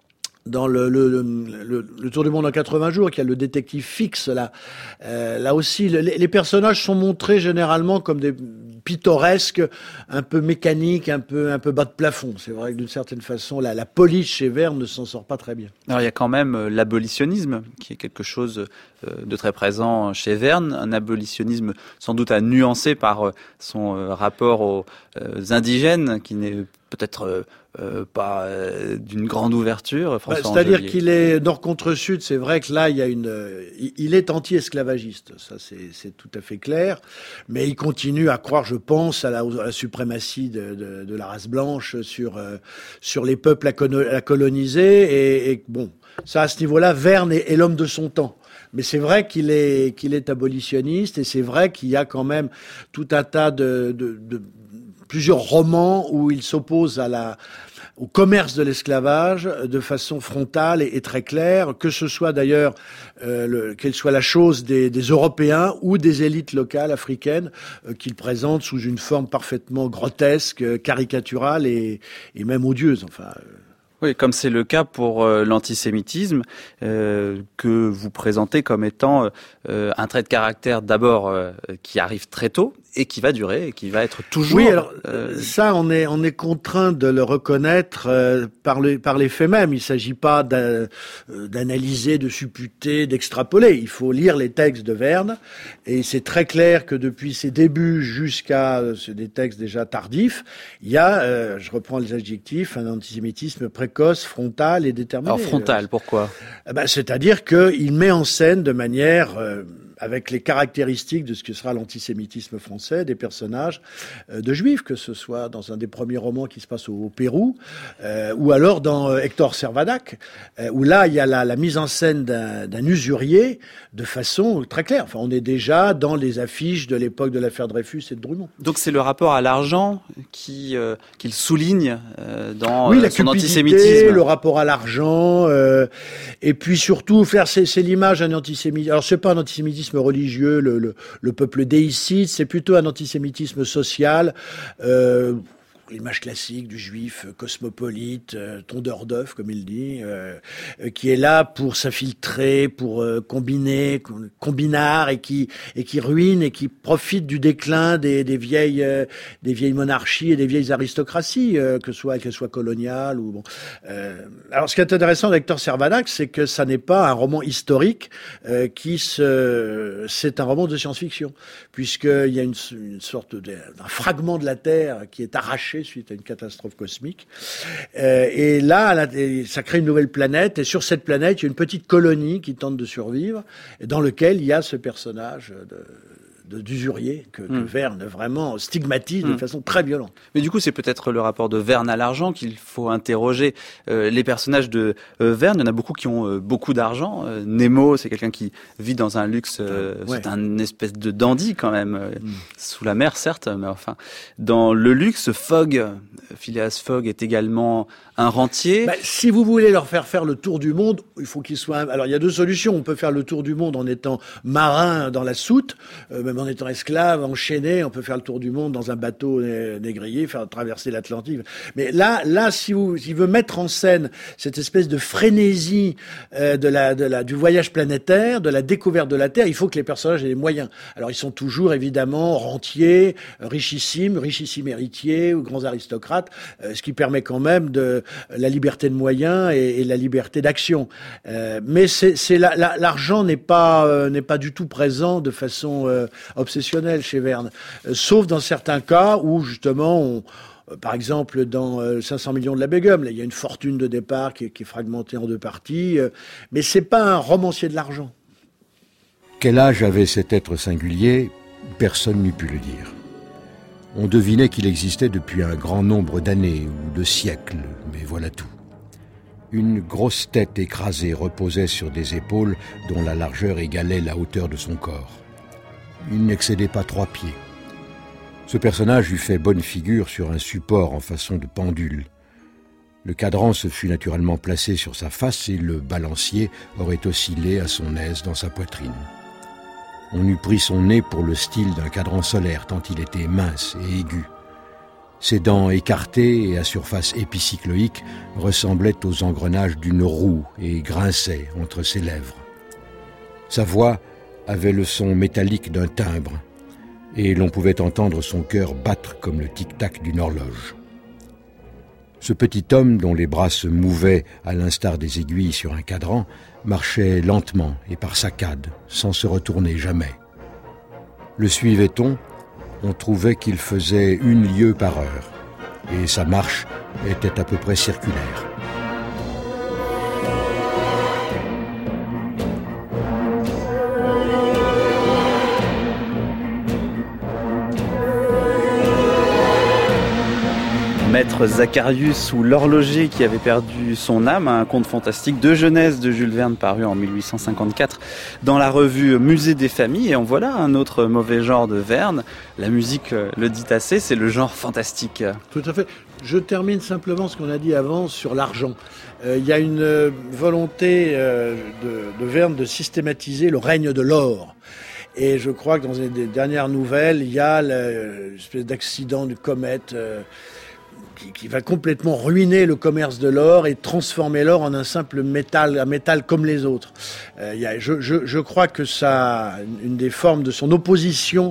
Tour du monde en 80 jours, qu'il y a le détective Fix là. Là aussi, les personnages sont montrés généralement comme des pittoresques, un peu mécaniques, un peu bas de plafond. C'est vrai que d'une certaine façon, la police chez Verne ne s'en sort pas très bien. Alors il y a quand même l'abolitionnisme, qui est quelque chose de très présent chez Verne, un abolitionnisme sans doute à nuancer par son rapport aux indigènes, qui n'est peut-être pas d'une grande ouverture. C'est-à-dire qu'il est nord contre sud. C'est vrai que là, il est anti-esclavagiste. Ça, c'est tout à fait clair. Mais il continue à croire, je pense, à la suprématie de la race blanche sur les peuples à coloniser. Et bon, ça, à ce niveau-là, Verne est l'homme de son temps. Mais c'est vrai qu'il est abolitionniste, et c'est vrai qu'il y a quand même tout un tas de plusieurs romans où il s'oppose au commerce de l'esclavage de façon frontale et très claire, que ce soit d'ailleurs qu'elle soit la chose des Européens ou des élites locales africaines qu'il présente sous une forme parfaitement grotesque, caricaturale et même odieuse. Enfin. Oui, comme c'est le cas pour l'antisémitisme, que vous présentez comme étant un trait de caractère d'abord qui arrive très tôt et qui va durer et qui va être toujours... Oui, alors ça, on est contraint de le reconnaître par les faits mêmes. Il ne s'agit pas d'analyser, de supputer, d'extrapoler. Il faut lire les textes de Verne, et c'est très clair que depuis ses débuts jusqu'à des textes déjà tardifs, il y a, je reprends les adjectifs, un antisémitisme précoce, frontal et déterminé. Alors frontal, pourquoi ? C'est-à-dire qu'il met en scène de manière... avec les caractéristiques de ce que sera l'antisémitisme français, des personnages de juifs, que ce soit dans un des premiers romans qui se passe au Pérou, ou alors dans Hector Servadac, où là, il y a la mise en scène d'un usurier de façon très claire. Enfin, on est déjà dans les affiches de l'époque de l'affaire Dreyfus et de Drummond. Donc c'est le rapport à l'argent qu'il souligne dans oui, la son cupidité, antisémitisme. Le rapport à l'argent, et puis surtout, c'est l'image d'un antisémitisme. Alors, c'est pas un antisémitisme religieux, le peuple déicide, c'est plutôt un antisémitisme social, l'image classique du juif cosmopolite, tondeur d'œufs, comme il dit, qui est là pour s'infiltrer, pour combiner, combinard, et qui ruine et qui profite du déclin des vieilles monarchies et des vieilles aristocraties, qu'elles soient coloniales ou bon. Alors, ce qui est intéressant avec Hector Servadac, c'est que ça n'est pas un roman historique, c'est un roman de science-fiction, puisqu'il y a une sorte d'un fragment de la Terre qui est arraché suite à une catastrophe cosmique. Et là, ça crée une nouvelle planète. Et sur cette planète, il y a une petite colonie qui tente de survivre, et dans lequel il y a ce personnage d'usurier que Verne vraiment stigmatise de façon très violente. Mais du coup, c'est peut-être le rapport de Verne à l'argent qu'il faut interroger. Les personnages de Verne, il y en a beaucoup qui ont beaucoup d'argent. Nemo, c'est quelqu'un qui vit dans un luxe, c'est un espèce de dandy quand même, sous la mer certes, mais enfin, dans le luxe, Fogg, Phileas Fogg est également un rentier. Si vous voulez leur faire le tour du monde, il faut qu'ils soient... Alors, il y a deux solutions. On peut faire le tour du monde en étant marin dans la soute, même en étant esclave, enchaîné. On peut faire le tour du monde dans un bateau négrier, faire traverser l'Atlantique. Mais là, s'il veut mettre en scène cette espèce de frénésie du voyage planétaire, de la découverte de la Terre, il faut que les personnages aient les moyens. Alors, ils sont toujours, évidemment, rentiers, richissimes héritiers ou grands aristocrates, ce qui permet quand même la liberté de moyens et la liberté d'action. Mais l'argent n'est pas du tout présent de façon obsessionnelle chez Verne, sauf dans certains cas où justement par exemple, dans 500 millions de la Begum, là, il y a une fortune de départ qui est fragmentée en deux parties, mais c'est pas un romancier de l'argent. Quel âge avait cet être singulier ? Personne n'eût pu le dire. On devinait qu'il existait depuis un grand nombre d'années ou de siècles, mais voilà tout. Une grosse tête écrasée reposait sur des épaules dont la largeur égalait la hauteur de son corps. Il n'excédait pas 3 pieds. Ce personnage eût fait bonne figure sur un support en façon de pendule. Le cadran se fût naturellement placé sur sa face et le balancier aurait oscillé à son aise dans sa poitrine. On eût pris son nez pour le style d'un cadran solaire tant il était mince et aigu. Ses dents écartées et à surface épicycloïque ressemblaient aux engrenages d'une roue et grinçaient entre ses lèvres. Sa voix avait le son métallique d'un timbre, et l'on pouvait entendre son cœur battre comme le tic-tac d'une horloge. Ce petit homme, dont les bras se mouvaient à l'instar des aiguilles sur un cadran, marchait lentement et par saccades, sans se retourner jamais. Le suivait-on, on trouvait qu'il faisait 1 lieue par heure, et sa marche était à peu près circulaire. Maître Zacharius ou l'horloger qui avait perdu son âme, un conte fantastique de jeunesse de Jules Verne paru en 1854 dans la revue Musée des familles. Et en voilà un autre mauvais genre de Verne. La musique le dit assez, c'est le genre fantastique. Tout à fait. Je termine simplement ce qu'on a dit avant sur l'argent. Il y a une volonté de Verne de systématiser le règne de l'or. Et je crois que dans les dernières nouvelles, il y a l'espèce d'accident du comète qui va complètement ruiner le commerce de l'or et transformer l'or en un simple métal, un métal comme les autres. Je crois que ça, une des formes de son opposition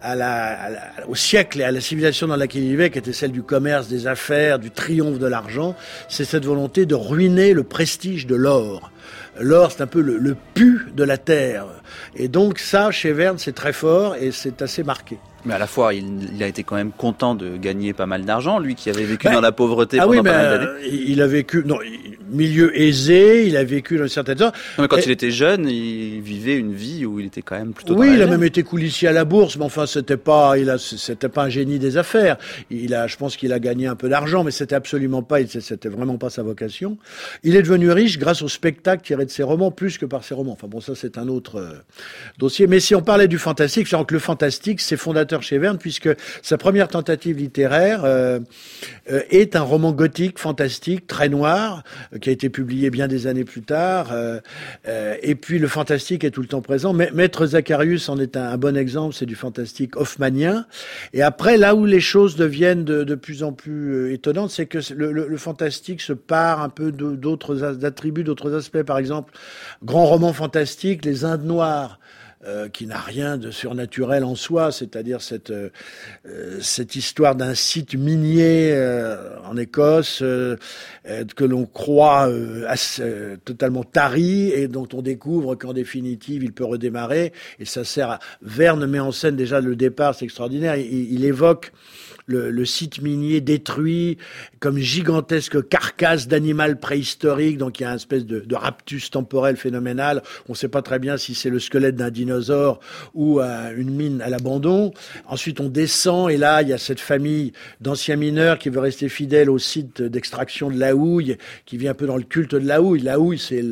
au siècle et à la civilisation dans laquelle il vivait, qui était celle du commerce, des affaires, du triomphe de l'argent, c'est cette volonté de ruiner le prestige de l'or. L'or, c'est un peu le pu de la terre. Et donc ça, chez Verne, c'est très fort et c'est assez marqué. Mais à la fois, il a été quand même content de gagner pas mal d'argent, lui qui avait vécu dans la pauvreté pendant pas mal d'années. Il a vécu, milieu aisé, il a vécu dans une certaine sorte. Non, mais quand il était jeune, il vivait une vie où il était quand même plutôt. Oui, il a même été coulissier à la bourse, mais enfin, c'était pas un génie des affaires. Je pense qu'il a gagné un peu d'argent, mais c'était vraiment pas sa vocation. Il est devenu riche grâce au spectacle tiré de ses romans, plus que par ses romans. Enfin bon, ça c'est un autre dossier. Mais si on parlait du fantastique, je crois que le fantastique, c'est fondateur chez Verne, puisque sa première tentative littéraire est un roman gothique, fantastique, très noir, qui a été publié bien des années plus tard. Et puis le fantastique est tout le temps présent. Maître Zacharius en est un bon exemple, c'est du fantastique hoffmannien. Et après, là où les choses deviennent de plus en plus étonnantes, c'est que le fantastique se part un peu d'autres attributs, d'autres aspects. Par exemple, grand roman fantastique, Les Indes noires, qui n'a rien de surnaturel en soi, c'est-à-dire cette histoire d'un site minier en Écosse que l'on croit totalement tari et dont on découvre qu'en définitive il peut redémarrer, et ça sert à... Verne met en scène déjà le départ, c'est extraordinaire, il évoque le site minier détruit comme gigantesque carcasse d'animal préhistorique, donc il y a une espèce de raptus temporel phénoménal. On ne sait pas très bien si c'est le squelette d'un dinosaure ou une mine à l'abandon. Ensuite, on descend et là, il y a cette famille d'anciens mineurs qui veut rester fidèle au site d'extraction de la houille, qui vit un peu dans le culte de la houille. La houille, c'est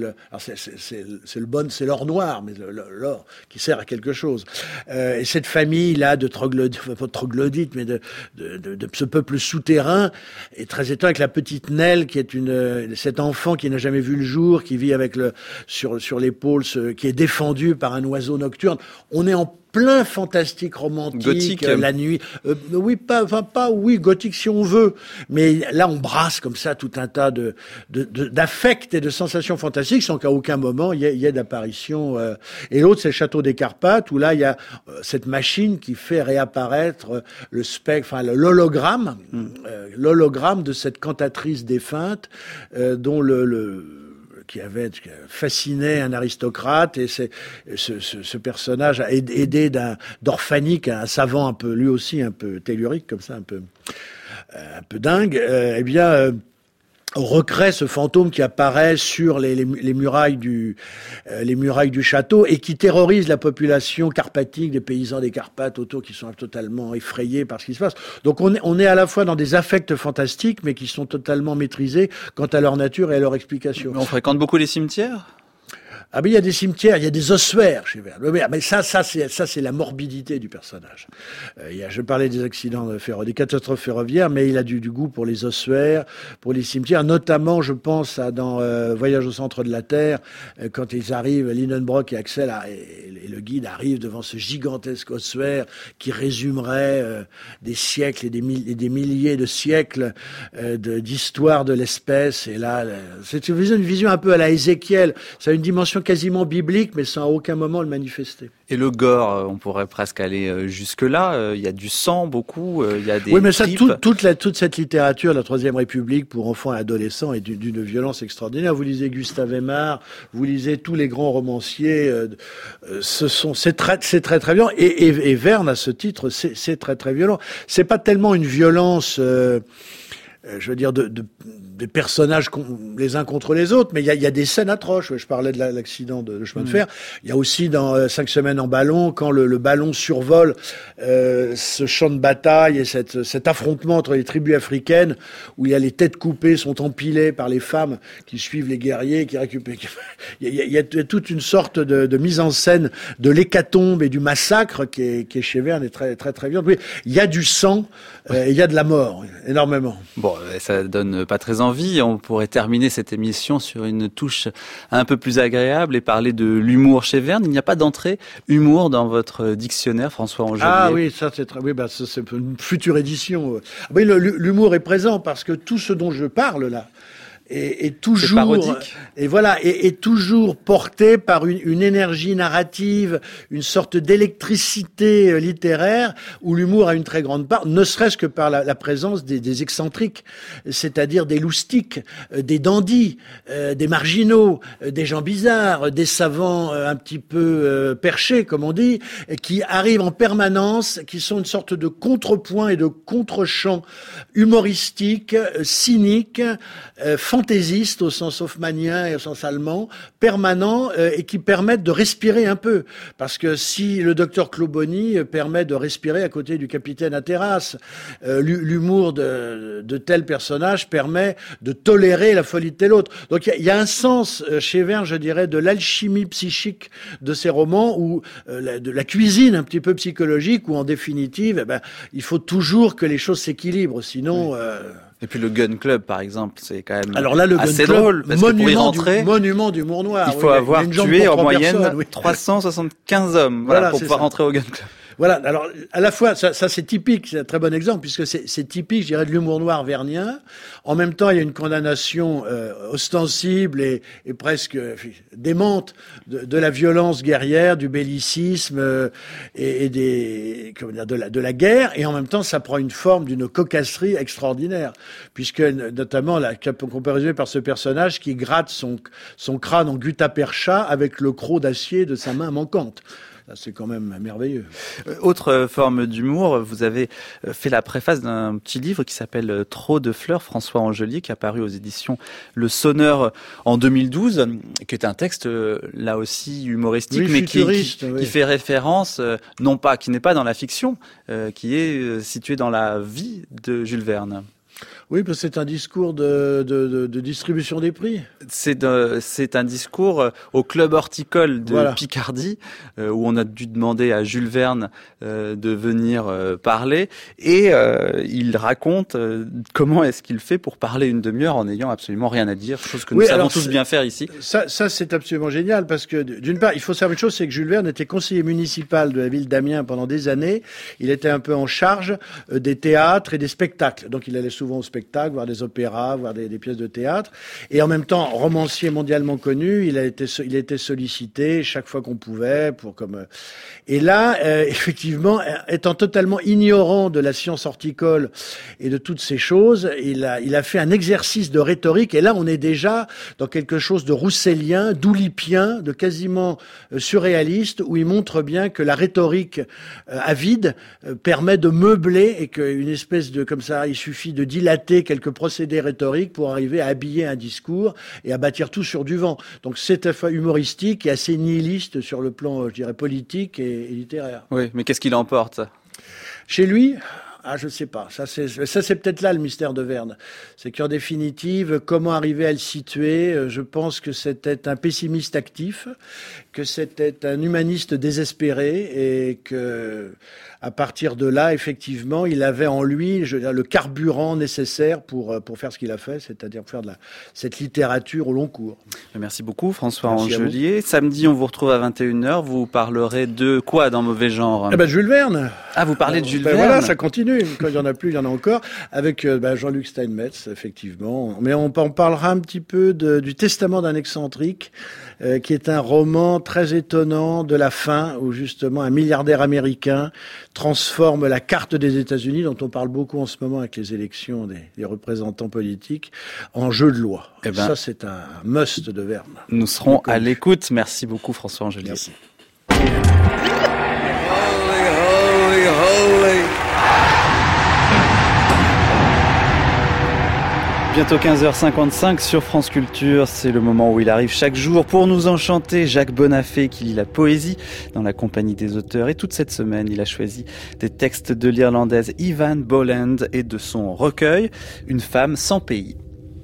l'or noir, mais l'or qui sert à quelque chose. Et cette famille-là de troglodytes, mais de ce peuple souterrain est très étonnant, avec la petite Nell qui est cet enfant qui n'a jamais vu le jour, qui vit avec sur l'épaule, qui est défendu par un oiseau nocturne. On est en plein fantastique romantique, gothique. La nuit. Oui, gothique si on veut. Mais là, on brasse comme ça tout un tas d'affects et de sensations fantastiques sans qu'à aucun moment il y ait d'apparition. Et l'autre, c'est le château des Carpates, où là, il y a cette machine qui fait réapparaître le spectre, l'hologramme, l'hologramme de cette cantatrice défunte, dont qui avait fasciné un aristocrate, et ce personnage a aidé d'orphanique, un savant un peu, lui aussi un peu tellurique, comme ça, un peu dingue, recrée ce fantôme qui apparaît sur les murailles du château et qui terrorise la population carpatique des paysans des Carpates autour, qui sont totalement effrayés par ce qui se passe. Donc on est à la fois dans des affects fantastiques, mais qui sont totalement maîtrisés quant à leur nature et à leur explication. Mais on fréquente beaucoup les cimetières ? Ah mais il y a des cimetières, il y a des ossuaires chez Verne. Mais ça c'est la morbidité du personnage. Je parlais des accidents des catastrophes ferroviaires, mais il a du goût pour les ossuaires, pour les cimetières, notamment je pense dans Voyage au centre de la Terre, quand ils arrivent, Lindenbrock et Axel et le guide arrivent devant ce gigantesque ossuaire qui résumerait des siècles et des milliers de siècles d'histoire de l'espèce. Et là, c'est une vision un peu à la Ézéchiel. Ça a une dimension quasiment biblique, mais sans à aucun moment le manifester. Et le gore, on pourrait presque aller jusque-là. Il y a du sang, beaucoup. Il y a des oui, mais tripes. Toute cette littérature de la Troisième République pour enfants et adolescents est d'une violence extraordinaire. Vous lisez Gustave Aimard, vous lisez tous les grands romanciers. C'est très très violent. Et Verne, à ce titre, c'est très très violent. C'est pas tellement une violence. Je veux dire, des personnages les uns contre les autres, mais il y a des scènes atroces. Je parlais de l'accident de chemin de fer. Il y a aussi dans 5 semaines en ballon, quand le ballon survole ce champ de bataille et cet affrontement entre les tribus africaines, où il y a les têtes coupées sont empilées par les femmes qui suivent les guerriers, qui récupèrent. Il y a toute une sorte de mise en scène de l'hécatombe et du massacre qui est chez Verne est très très très violent. Il y a du sang, et il y a de la mort, énormément. Bon, ça donne pas très envie. On pourrait terminer cette émission sur une touche un peu plus agréable et parler de l'humour chez Verne. Il n'y a pas d'entrée humour dans votre dictionnaire, François Angelier. Ah oui, ça c'est très. Oui, c'est une future édition. Oui, l'humour est présent parce que tout ce dont je parle là est toujours parodique. Et voilà, est toujours porté par une énergie narrative, une sorte d'électricité littéraire où l'humour a une très grande part, ne serait-ce que par la présence des excentriques, c'est-à-dire des loustiques, des dandys, des marginaux, des gens bizarres, des savants un petit peu perchés, comme on dit, qui arrivent en permanence, qui sont une sorte de contrepoint et de contre-champ humoristique, cynique, fantaisiste au sens hoffmannien et au sens allemand, permanent, et qui permettent de respirer un peu. Parce que si le docteur Clauboni permet de respirer à côté du capitaine à terrasse, l'humour de tel personnage permet de tolérer la folie de tel autre. Donc il y a un sens chez Verne, je dirais, de l'alchimie psychique de ces romans, ou de la cuisine un petit peu psychologique, où en définitive, il faut toujours que les choses s'équilibrent, sinon... Et puis le Gun Club, par exemple, c'est quand même alors là, le assez Gun Club, drôle, parce que pour y rentrer, monument d'humour noir. Il faut avoir tué en moyenne 375 hommes voilà, pour pouvoir rentrer au Gun Club. Voilà, alors à la fois, ça c'est typique, c'est un très bon exemple, puisque c'est typique, je dirais, de l'humour noir vernien. En même temps, il y a une condamnation ostensible et presque démente de la violence guerrière, du bellicisme et de la guerre, et en même temps, ça prend une forme d'une cocasserie extraordinaire, puisque notamment, qu'on peut résumer par ce personnage qui gratte son crâne en gutta-percha avec le croc d'acier de sa main manquante. C'est quand même merveilleux. Autre forme d'humour, vous avez fait la préface d'un petit livre qui s'appelle Trop de fleurs, François Angelier, qui est apparu aux éditions Le Sonneur en 2012, qui est un texte là aussi humoristique, oui, mais qui fait référence, non pas, qui n'est pas dans la fiction, qui est situé dans la vie de Jules Verne. Oui, parce que c'est un discours de distribution des prix. C'est un discours au club horticole de Picardie, où on a dû demander à Jules Verne de venir parler, et il raconte comment est-ce qu'il fait pour parler une demi-heure en n'ayant absolument rien à dire, chose que nous savons tous bien faire ici. Ça c'est absolument génial, parce que d'une part, il faut savoir une chose, c'est que Jules Verne était conseiller municipal de la ville d'Amiens pendant des années. Il était un peu en charge des théâtres et des spectacles, donc il allait souvent au spectacle, voir des opéras, voir des pièces de théâtre, et en même temps romancier mondialement connu, il a été sollicité chaque fois qu'on pouvait et là effectivement, étant totalement ignorant de la science horticole et de toutes ces choses, il a fait un exercice de rhétorique, et là on est déjà dans quelque chose de roussellien, d'oulipien, de quasiment surréaliste, où il montre bien que la rhétorique avide permet de meubler, et qu'une espèce de, comme ça, il suffit de dilater adapter quelques procédés rhétoriques pour arriver à habiller un discours et à bâtir tout sur du vent. Donc c'est à la fois humoristique et assez nihiliste sur le plan, je dirais, politique et littéraire. Oui, mais qu'est-ce qu'il emporte? Chez lui, je sais pas. Ça, c'est peut-être là le mystère de Verne. C'est qu'en définitive, comment arriver à le situer? Je pense que c'était un pessimiste actif, que c'était un humaniste désespéré et que, à partir de là, effectivement, il avait en lui le carburant nécessaire pour faire ce qu'il a fait, c'est-à-dire faire cette littérature au long cours. Merci beaucoup, François Angelier. Samedi, on vous retrouve à 21h. Vous parlerez de quoi dans Mauvais Genre? Jules Verne. Ah, vous parlez de Jules Verne. Voilà, ça continue. Quand il y en a plus, il y en a encore. Avec Jean-Luc Steinmetz, effectivement. Mais on parlera un petit peu du Testament d'un excentrique, qui est un roman très étonnant de la fin, où justement un milliardaire américain transforme la carte des États-Unis, dont on parle beaucoup en ce moment avec les élections des représentants politiques, en jeu de loi. Ça, c'est un must de Verne. Nous serons à l'écoute. Merci beaucoup, François Angelier. Merci. Bientôt 15h55 sur France Culture, c'est le moment où il arrive chaque jour pour nous enchanter. Jacques Bonafé qui lit la poésie dans la compagnie des auteurs, et toute cette semaine il a choisi des textes de l'Irlandaise Eavan Boland et de son recueil Une femme sans pays.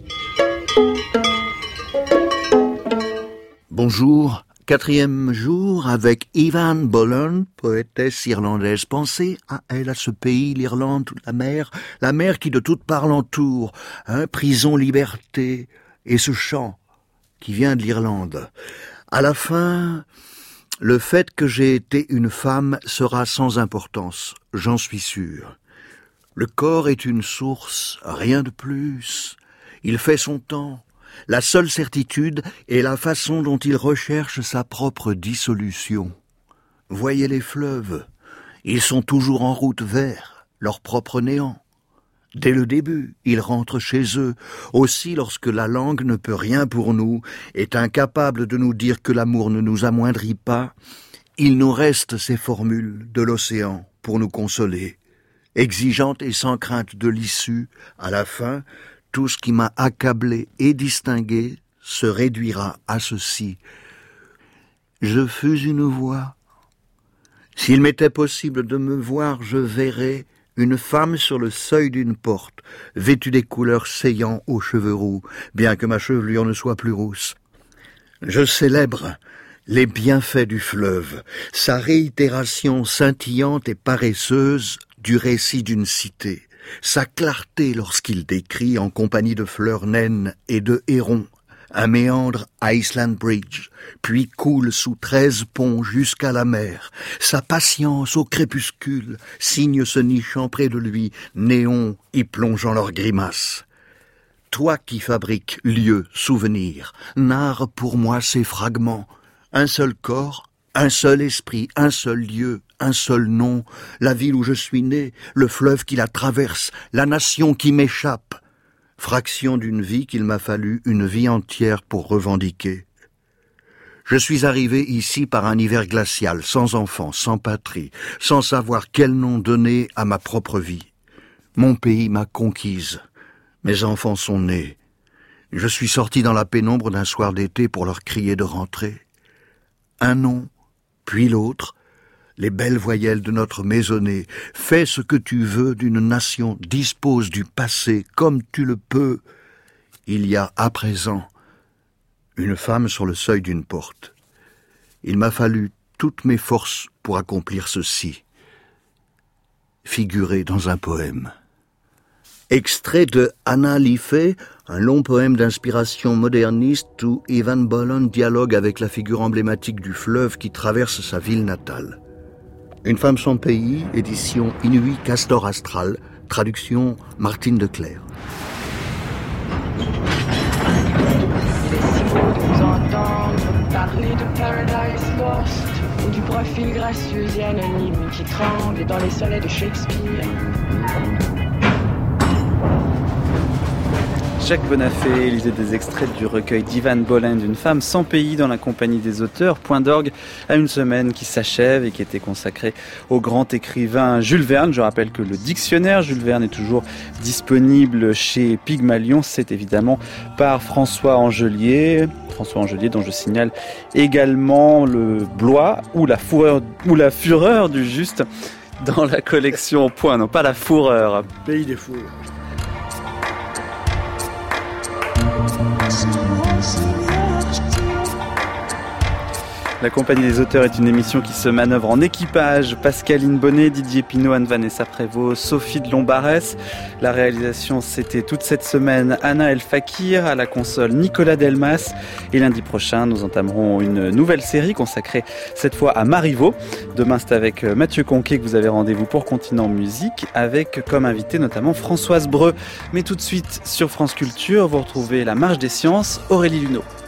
Bonjour. 4e jour avec Eavan Boland, poétesse irlandaise. Pensez à elle, à ce pays, l'Irlande, la mer qui de toutes parts l'entoure, prison, liberté, et ce chant qui vient de l'Irlande. À la fin, le fait que j'ai été une femme sera sans importance, j'en suis sûr. Le corps est une source, rien de plus. Il fait son temps. La seule certitude est la façon dont il recherche sa propre dissolution. Voyez les fleuves, ils sont toujours en route vers leur propre néant. Dès le début, ils rentrent chez eux. Aussi, lorsque la langue ne peut rien pour nous, est incapable de nous dire que l'amour ne nous amoindrit pas, il nous reste ces formules de l'océan pour nous consoler. Exigeantes et sans crainte de l'issue, à la fin, tout ce qui m'a accablé et distingué se réduira à ceci. Je fus une voix. S'il m'était possible de me voir, je verrais une femme sur le seuil d'une porte, vêtue des couleurs saillant aux cheveux roux, bien que ma chevelure ne soit plus rousse. Je célèbre les bienfaits du fleuve, sa réitération scintillante et paresseuse du récit d'une cité. Sa clarté lorsqu'il décrit, en compagnie de fleurs naines et de hérons, un méandre à Iceland Bridge, puis coule sous 13 ponts jusqu'à la mer. Sa patience au crépuscule, cygnes se nichant près de lui, néons y plongeant leurs grimaces. Toi qui fabriques lieux, souvenirs, narre pour moi ces fragments. Un seul corps, un seul esprit, un seul lieu, un seul nom, la ville où je suis né, le fleuve qui la traverse, la nation qui m'échappe. Fraction d'une vie qu'il m'a fallu une vie entière pour revendiquer. Je suis arrivé ici par un hiver glacial, sans enfant, sans patrie, sans savoir quel nom donner à ma propre vie. Mon pays m'a conquise. Mes enfants sont nés. Je suis sorti dans la pénombre d'un soir d'été pour leur crier de rentrer. Un nom, puis l'autre, les belles voyelles de notre maisonnée. Fais ce que tu veux d'une nation, dispose du passé comme tu le peux. Il y a à présent une femme sur le seuil d'une porte. Il m'a fallu toutes mes forces pour accomplir ceci. Figuré dans un poème. Extrait de Anna Liffey, un long poème d'inspiration moderniste où Eavan Boland dialogue avec la figure emblématique du fleuve qui traverse sa ville natale. Une femme sans pays, édition Inuit Castor Astral, traduction Martine Declercq. Il est si beau de vous entendre parler de Paradise Lost ou du profil gracieux et anonyme qui tremble dans les sonnets de Shakespeare. Jacques Bonafé lisait des extraits du recueil d'Ivan Boland, Une femme sans pays, dans la compagnie des auteurs, point d'orgue à une semaine qui s'achève et qui était consacrée au grand écrivain Jules Verne. Je rappelle que le dictionnaire Jules Verne est toujours disponible chez Pygmalion. C'est évidemment par François Angelier, dont je signale également le Blois ou la fureur du juste dans la collection Point, non pas la fourreur. Pays des fous. La compagnie des auteurs est une émission qui se manœuvre en équipage. Pascaline Bonnet, Didier Pinault, Anne-Vanessa Prévost, Sophie de Lombarès. La réalisation, c'était toute cette semaine Anna El Fakir, à la console Nicolas Delmas. Et lundi prochain, nous entamerons une nouvelle série consacrée cette fois à Marivaux. Demain, c'est avec Mathieu Conquet que vous avez rendez-vous pour Continent Musique, avec comme invité notamment Françoise Breu. Mais tout de suite, sur France Culture, vous retrouvez La Marche des Sciences, Aurélie Luneau.